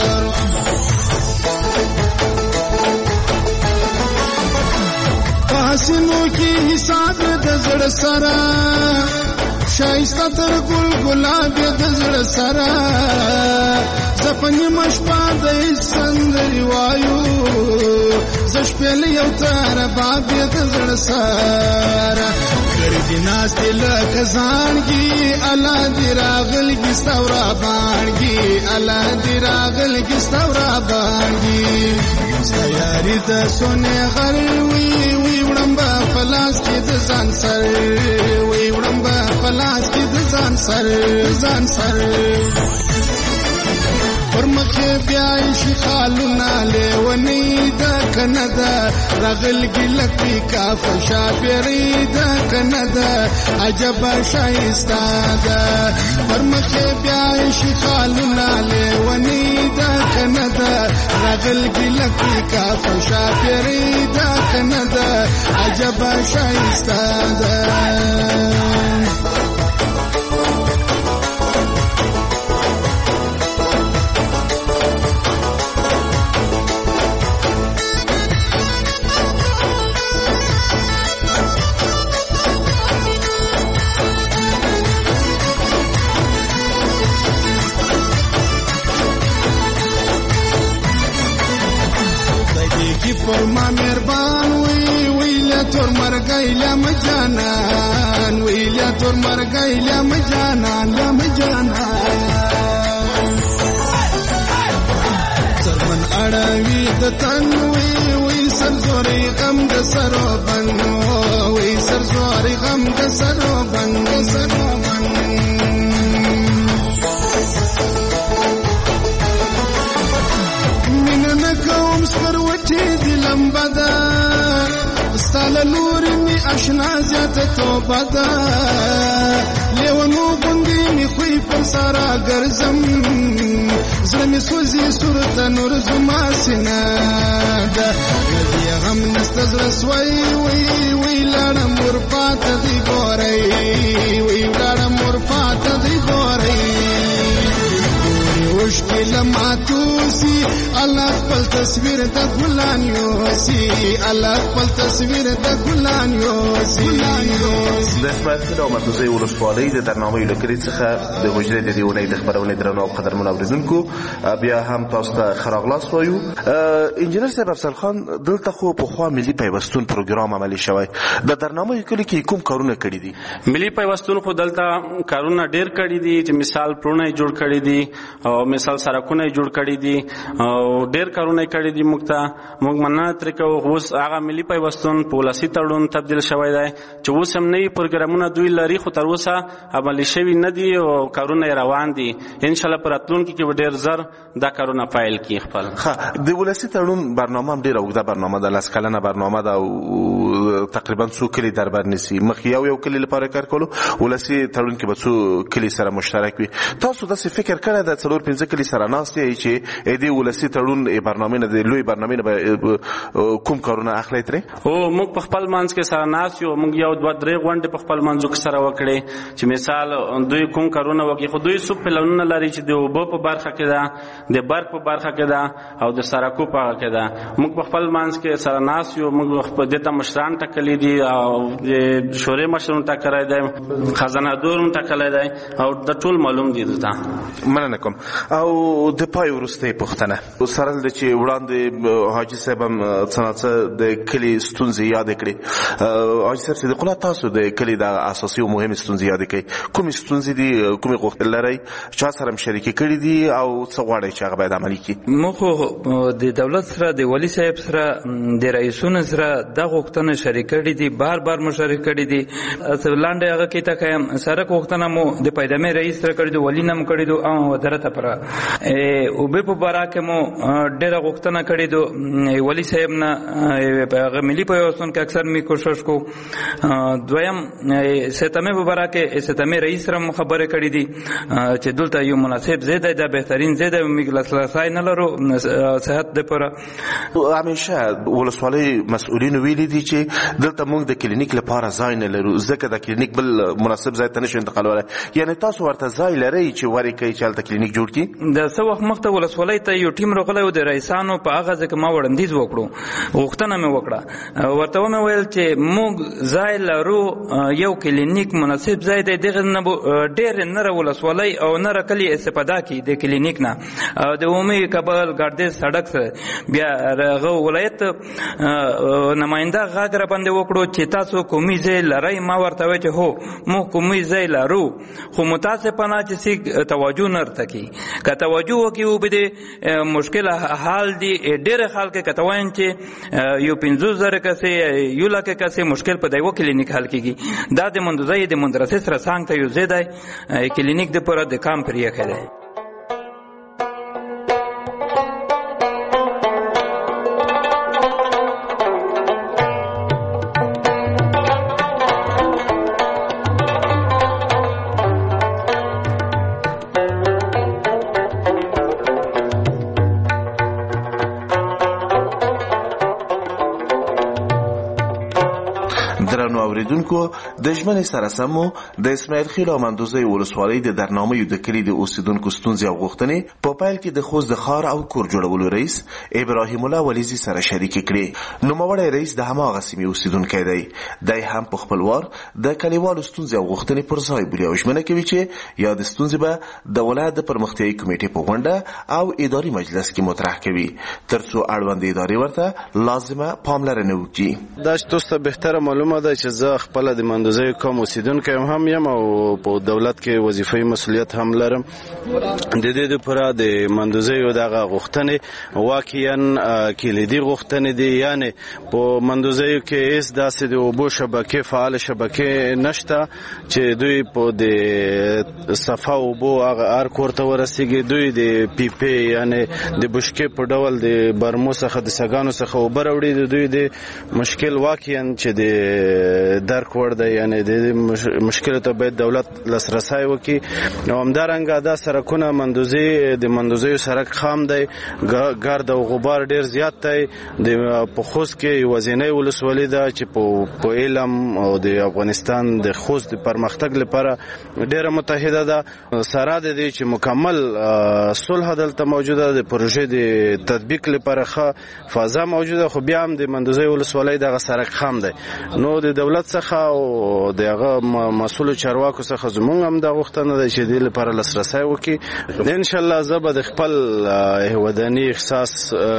حسینو کی حساب د زړه سره شایسته تر ګل ګلاب د زړه سره زپنی مشپا د سندري وایو زشپل یو تر باب د زړه سره ګردی ناس دل کزانګي الله دی راغل کی ستورا باندې الله دی راغل کی ستورا باندې ستیاری د سونه غل وی وی وړمبا پلاس کې د ځان سر وی وړمبا پلاس کې د ځان سر ځان سر پرمخه بیا شي خالونه لیونی د کندا رغل ګلکی کا فشا پیری د کندا عجب شایستا ده پرمخه بیا شي خالونه لیونی د کندا رغل ګلکی کا فشا پیری د کندا عجب شایستا ده. فرما مهربان وی ویلا تور مرګایلا مجانان ویلا تور مرګایلا مجانان لا مجانان سرمن اړوي د تن وی وی سر زوري غم د سرو بن وی سر زوري غم د سرو بن سرو بن من نکوم سر وچی لمبدا استال نور می اشنا زیات توبه دا لیونو بندی می خوی پر سارا ګرځم زړه می سوزي صورت نور زما سینا دا دی غم نستزر سوي وی وی لړم ور پات دی ګورای وی لړم ور پات دی ګورای مشکل ماتوسی الله خپل تصویر د ګلان یوسی الله خپل تصویر د ګلان یوسی د اسماعیل او متوزي ولسوالۍ د درنامې لکري څخه د حجرې د دیونې د خبرونې درنو او قدرمن اوریدونکو بیا هم تاسو ته خراغلاس وایو. انجنیر صاحب افضل خان دلته خو په خوا ملي پیوستون پروګرام عملي شوی د درنامې کلی کې کوم کارونه کړی دي؟ ملي پیوستون خو دلته کارونه ډیر کړی دي چې مثال پرونه جوړ کړی دي او مثال سرکونه جوړ کړی دي او ډیر کارونه کړی دي. موږ ته موږ مننه ترې کوو. اوس هغه ملي پیوستون په ولسي تړون تبدیل شوی دی چې اوس هم نوي پروګرامونه دوی لري خو تر اوسه عملي شوي نه دي او کارونه روان دي. انشاءالله په راتلونکي کې به ډیر زر دا کارونه فایل کړي خپل. ښه د ولسي تړون برنامه هم ډیره اوږده برنامه ده، لس کلنه برنامه ده او تقریبا څو کلي در بر نیسي. مخکې یو یو کلي لپاره کار کولو، ولسي تړون کې به څو کلي سره مشترک وي. تاسو داسې فکر کړی ده څلور پنځه کلي سره ناست یې چې دې ولسي تړون برنامې نه د لوی برنامې نه کوم کارونه اخلي ترې؟ او موږ په خپل منځ کې سره ناست یو. موږ یو دوه درې غونډې په خپل منځو کې سره وکړې چې مثال دوی کوم کارونه وکړي. خو دوی څو پلانونه لري چې د اوبو په برخه کې ده، د برق په برخه کې ده او د سړکو په برخه کې ده. موږ په خپل منځ کې سره ناست یو. موږ په دې ته مشران ټاکلي دي او د شورای مشران ټاکلی دی، خزانه دار هم ټاکلی دی او د ټول معلوم دي دلته. مننه کوم. او د پای وروستۍ پوښتنه سره د چې وړاندې حاجي صاحب هم څه نه څه د کلي ستونزې یادې کړې. حاجي صاحب صدیق الله، تاسو د کلي د اساسي او مهمې ستونزې یادې کړئ. کومې ستونزې دي، کومې غوښتنې لرئ، چا سره هم شریکې کړي دي او څه غواړئ چې هغه باید عملي کړي؟ موږ د دولت سره د والي صاحب سره د رئیسونو سره دا غوښتنه مې شریک کړي دي، بار بار مو شریک کړي دي. لاندې هغه کې ته خیم سره وختونه مو د پیدامه رئیس سره کړي دي، ولی نم کړي دي او ودرته پر او به په بارا کې مو ډېر وختونه کړي دي. ولی صاحب نه هغه ملي پیوستون کې اکثر می کوشش کو. دویم ستمه په بارا کې ستمه رئیس سره خبره کړي دي چې دلته یو مناسب زیاده ده، بهترین زیاده میګلس لاسای نه لرو صحت د پر. همیشه ولسوالۍ مسؤلین ویلي دي چې دلته موږ د کلینیک لپاره ځای نه لرو، ځکه د کلینیک بل مناسب ځای ته نشو انتقالولی. یعنی تاسو ورته ځای لرئ چې واري کوي چې هلته کلینیک جوړ کړي؟ د څه وخت مخته ولسوالۍ ته یو ټیم راغلی و د رئیسانو په هغه ځای کې ما وړاندیز وکړو، غوښتنه مې وکړه. ورته ومې ویل چې موږ ځای لرو، یو کلینیک مناسب ځای دی، دغه نه ډېر نه ولسوالۍ او نه کلي استفاده کوي د کلینیک نه. د عمومي کابل ګردیز سړک سره بیا هغه ولایت نماینده غږ را باندې وکړو چې تاسو کومې ځای لرئ. ما ورته وویل چې هو موږ کومې ځای لرو، خو متاسفانه چې څه توجه نه ورته کوي. که توجه وکړي وبه د مشکل حال دي ډېر خلک کته وایم چې یو پنځوس زره کسې یو لک کسې مشکل په یو کلینیک حل کیږي. دا د مندوزۍ د مدرسې سره څنګ ته یو ځای دی کلینیک د پوره د کام پرې کړی. درنو اوریدونکو، د ژمنې سره سم د اسماعیل خیل او مندوزۍ ولسوالۍ د درنامیو د کلي د اوسیدونکو ستونزې او غوښتنې په پیل کې د خوست د ښار او کور جوړولو رئیس ابراهیم الله ولیزي سره شریکې کړې. نوموړی رئیس د هماغه سیمې اوسیدونکی دی. دی هم په خپل وار د کلیوالو ستونزې او غوښتنې پر ځای بولي او ژمنه کوي چې یا د ستونزې به د ولایت د پرمختیایي کمیټې په غونډه او اداري مجلس کې مطرح کوي ترڅو اړوند ادارې ورته لازمه پاملرنه وکړي. دا تاسو ته بهتره معلومه ده چې زه خپل د مندوزۍ قوم اوسیدونکی هم یم او په دولت کې وظیفوي مسؤلیت هم لرم. د دې لپاره د مندوزۍ دغه غوښتنې واقعا کلیدي غوښتنې دي. یعنی په مندوزۍ کې هیڅ داسې د اوبو شبکې فعال شبکې نشته چې دوی په د صفا اوبو هغه هر کور ته ورسیږي. دوی د پی پی یعنی د بشکې په ډول د برمو څخه د سګانو څخه اوبه راوړي. دوی د مشکل واقعا چې د درک وړ دی، یعنی د مشکل ته باید دولت لاسرسی وکړي. او همدارنګه دا سرکونه مندوزۍ د مندوزۍ سرک خام دی، ګرد او غبار ډیر زیات دی. د په خوست کې یوازینۍ ولسوالي ده چې په علم او د افغانستان د خوست د پرمختګ لپاره ډیره متحده ده. سره د دې چې مکمل صلح دلته موجوده ده، د پروژې د تطبیق لپاره ښه فضا موجوده، خو بیا هم د مندوزۍ ولسوالۍ دغه سرک خام دی. نو د دولت څخه او دغه مسؤل چارواکو څخه زموږ هم د غوښتنه ده چې د لپاره لاسرسی وکړي. ان شاء الله زه به د خپل وداني احساس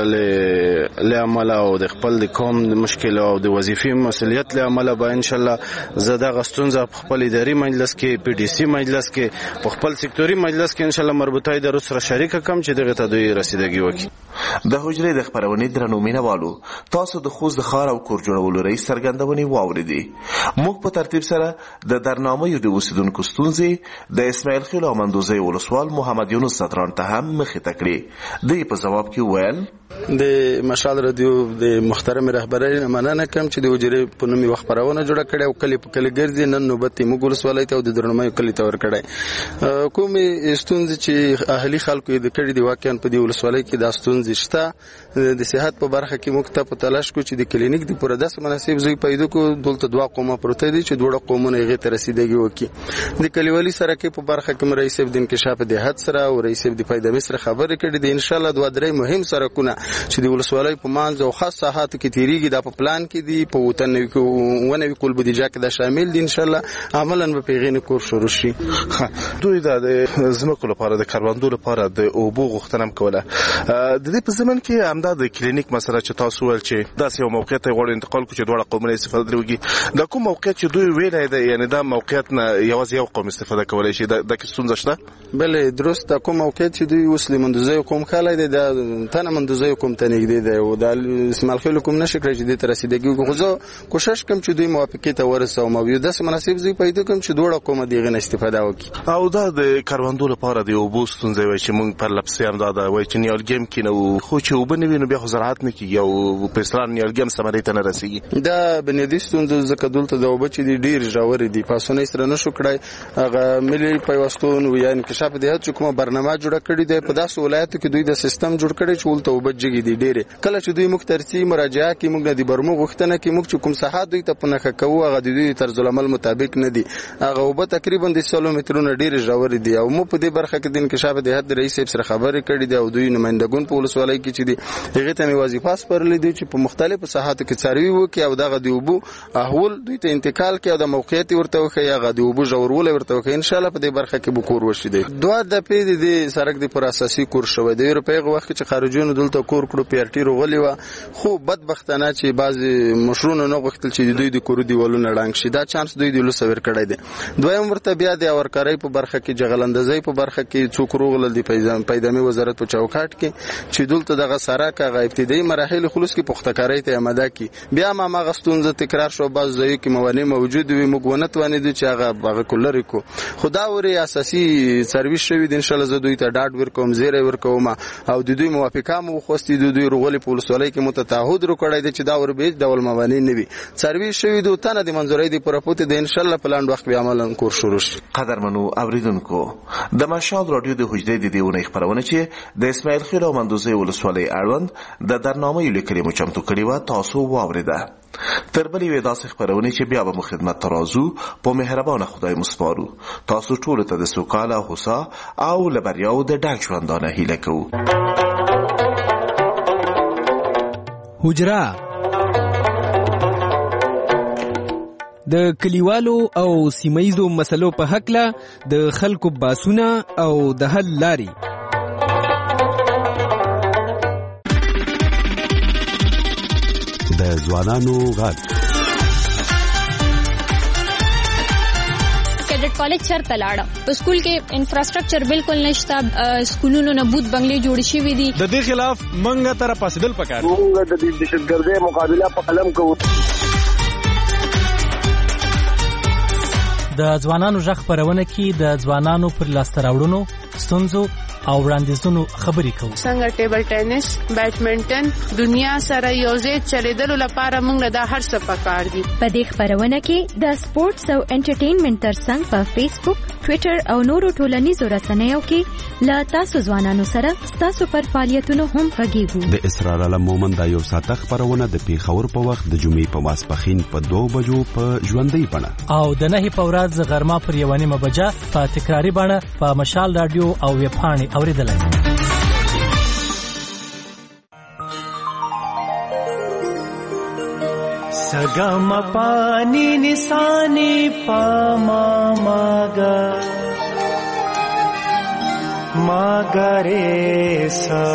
له عمله او د خپل د قوم د مشکل او د وظیفې مسؤلیت له عمله به ان شاء الله زه دغه ستونزه په خپل اداري مجلس کې، پی ډي سي مجلس کې، په خپل سکتوري مجلس کې ان شاء الله مربوطه ادارو سره شریک کم چې دغه ته دوی رسیدګي وکړي. د حجرې د خبرونې درنو مینوالو، تاسو د خوست د ښار او کور جوړولو رئیس څرګندونې واوریدې. موږ په ترتیب سره د درنامیو د اوسیدونکو ستونزې د اسماعیل خیل او مندوزۍ ولسوال محمد یونس صدران ته هم مخې ته کړې. دوی په ځواب کې وویل د مشال رادیو د محترم رهبرۍ مننه کوم چې د حجرې په نوم یو خبرونه جوړه کړې او کلی په کلی ګرځي. نن نوبت موږ ولسوالۍ ته او د درنامیو کلی ته ورکړی. کومې ستونزې چې اهلي خلکو یې د کړي دي واقعا په دې ولسوالۍ کې دا ستونزې شته. د صحت په برخه کې موږ ته په تلاش کو چې د کلینیک د پوره داسې مناسب ځای پیدا کو. دلته دوه قومه پروت دي چې دوه قومونه یې ته رسیدګي وکړي. د کلیوالي سره کې په برخه کې رئیس د انکشاف د حد سره او رئیس د پیدا مصر خبرې کړي دي. ان شاء الله دوه درې مهم سرکونه چې د ولسوالۍ په مانځ او خاص ساحاتو کې تیریږي دا په پلان کې دي، په وطن کې ونه کول بودیجه کې دا شامل دي. ان شاء الله عملاً به پیغین کور شروع شي. دوی د زمکو لپاره د کاروندو لپاره د اوبو غوښتنه کوله. د دې په زمن کې همدا د کلینیک مسله چې تاسو ول چې داسې یو موقعیت غوړ انتقال کو چې دوه قومونه استفاده وکړي. د کوم موقعیت چې دوی ویلای دی یعنی دا موقعیت نه یوازې یو قوم استفاده کولای شي د کې ستونزه شته؟ بلې درست د کوم موقعیت چې دوی اوس لمندوزي قوم خلای دی د تنه مندوزي قوم ته نږدې دی او د اسماعیل خیل کوم نشي کړی چې د تر رسیدګي خو زه کوشش کوم چې دوی موافقه ته ورسوم او د مناسب ځای پیدا کوم چې دوړه کومه دیغه نه استفاده وکړي. او دا د کاروندو لپاره دی او بوس ستونزه وي چې موږ پر لپسې هم دا دا وای چې نیالګم کې نو خو چې وبنوي نو بیا خو زراعت نه کیږي او په اسلام نیالګم سمري ته نه رسیږي. دا بنیادی ستونزه ځکه دلته د وبچې دی ډیر ژور دي پاسونه سره نشو کړای هغه ملي پیوستون یا انکشاف د هڅو کومه برنامه جوړه کړې ده په داسې ولایتو کې دوی د سیستم جوړ کړي چې ولته وبچږي دي ډیر کله چې دوی مخ ترسي مراجعه کوي موږ د برمو غوښتنه کوي موږ چې کوم ساحه دوی ته پنهخه کوو هغه د دوی طرز العمل مطابق نه دي هغه وب تقریبا د سلو مترونو ډیر ژور دي او مو په دې برخه کې د انکشاف د هد رئیس سره خبرې کړې دي او دوی نمائندګون په ولسوالۍ کې چې دي هغه ته وظیفه سپارلې دي چې په مختلفو ساحاتو کې څاروي وکي او دغه دی وبو احول دوی ته انتقال کوي او د موقعیت ورته وخی هغه دی وبو ژورول ورته وخی ان شاء الله په دې برخه کې بکور وشي دي دوه د پی د سرک د پر اساسي کور شوی دی په وخت چې خارجونو دلته کور کړو پیارټي روغلی و خو بدبختانه چې بعضی مشرونو نه غوښتل چې دوی د کور دی ولونه ډنګ شي دا چانس دوی د لوسور کړی دی دویم ورته بیا د اورکاري په برخه کې جغلندزي په برخه کې څوک روغل دی پیدامي وزارت په چوکاټ کې چې دلته دغه سرک هغه ابتدایي مراحل خلوص کې پختکاري ته آماده کی بیا ما ما غستونزه تکرار شو باز ځای کې موانع موجود وي موږ ونت ونه دي چې هغه هغه کولر کو خدا وري اساسي سرویس شوی د ان شاء الله زه دوی ته ډاډ ورکوم زیره ورکوم او د دوی موافقه مو خوستي د دوی رغولي په ولسوالۍ کې متتعهد وکړای دي چې دا ور به ډول موانع نه وي سرویس شوی دوی ته د منځوري دی پرپوت د ان شاء الله پلان وخت به عمل کور شروع شي. قدرمنو اوریدونکو د مشال رادیو د حجره د دیونه خبرونه چې د اسماعیل خیل او مندوزي ولسوالۍ اړوند د درنامه یو لیکلي مچمتو کړی و تاسو واوریده تر بلې وې داسې خبرونه چې بیا به خدمت ترازو په مهربان خدای مسپارو تاسو ټول ته د سوکاله هوسا او لبریاو د ډاک ژوندانه هیله کوو. حجره د کلیوالو او سیمایزو مسلو په حقله د خلکو باسونه او د حل لاري د ځوانانو غږ کیډټ کالج چرته لاړه په سکول کې انفراستراکچر بالکل نشته سکولونو نه بوت بنگلې جوړ شوي دي د دې خلاف منګه تر پاسدل پکار موږ د دې دهشتګردۍ مقابله په قلم کوو. د ځوانانو ژغ خبرونه کې د ځوانانو پر لاسته راوړنو ستونزو او وړاندیزونو خبرې کوو څنګه ټیبل ټینس بیډمنټن دنیا سره یوځای چلیدلو لپاره موږ دا هر څه پکار دي. په دې خبرونه کې د سپورتس او انټرټینمنټ ترڅنګ په فیسبوک ټوئیټر او نورو ټولنیزو رسنیو کې لا تاسو ځوانانو سره تاسو پر فعالیتونو هم غږیږو. د اسرار علم مومن دا یو ساعته خبرونه د پیښور په وخت د جمعې په ماسپخین په دوه بجو په ژوندۍ بڼه او د نهي په ورځ غرمه پر یوه نیمه بجه په تکراري بڼه په مشال رادیو او ویبپاڼې اوریدلای. سگم پانی نسانی پاما ماگا ماگا رے سا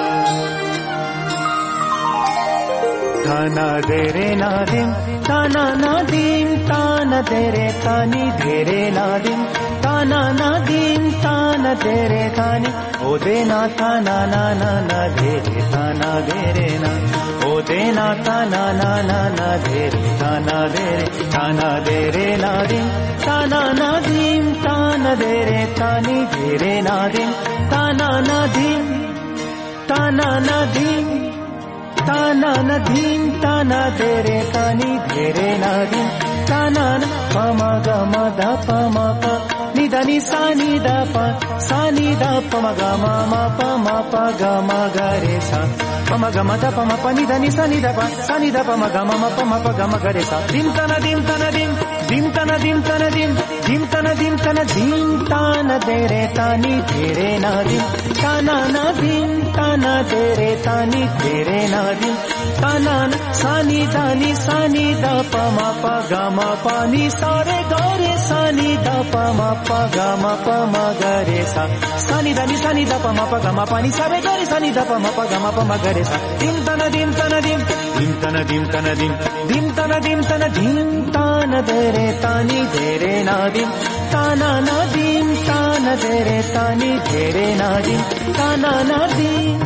تانا دیرے نادم تانا نادم تانا دیرے تانی دیرے نادم تانا نادم تانا دیرے تانی او دینا تانا نا نا نا دیرے تانا دیرے نا او دینا تانا نا نا نا دیرے تانا دیرے تانا دیرے نادم تانا نادم تانا دیرے تانی دیرے نادم تانا نادم تانا نادم تانا ندیم تانا دیرے تانی دیرے نادیم تانا پاما گاما دا پاما پا نیدا نی سانی دا پا سانی دا پاما گاما ما پاما پا گاما گارے سا پاما گاما دا پاما پا نیدا نی سانی دا پا سانی دا پاما گاما ما پاما پا گاما گارے سا دیم تانا دیم تانا دیم دیم تانا دیم تانا دیم دیم تانا دیم تانا دیم تانا دیرے تانی دیرے نادیم تانا ندیم تانا دیرے تانی دیرے نادیم ताना सानी दानी सानी दा प म प ग म प नि सा रे ग रे सानी दा प म प ग म प म ग रे सा सानी दानी सानी दा प म प ग म प नि सा रे ग रे सानी दा प म प ग म प म ग रे सा दिम तना दिम तना दिम दिम तना दिम तना दिम दिम तना दिम तना दिम ताना दे रे तानी दे रे ना दिम ताना ना दिम ताना दे रे तानी दे रे ना दिम ताना ना दिम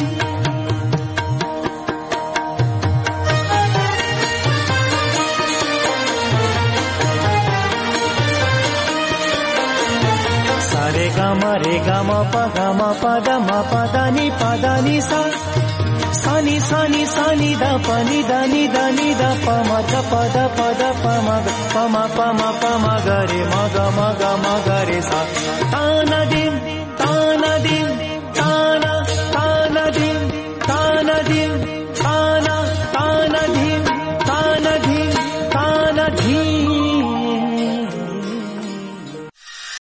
रे ग म रे ग म प ग म प द म प द नि प द नि सा सानी सानी सानी द प नि द नि द नि द प म द प द प द प म प म प म प म ग रे म ग म ग म ग रे सा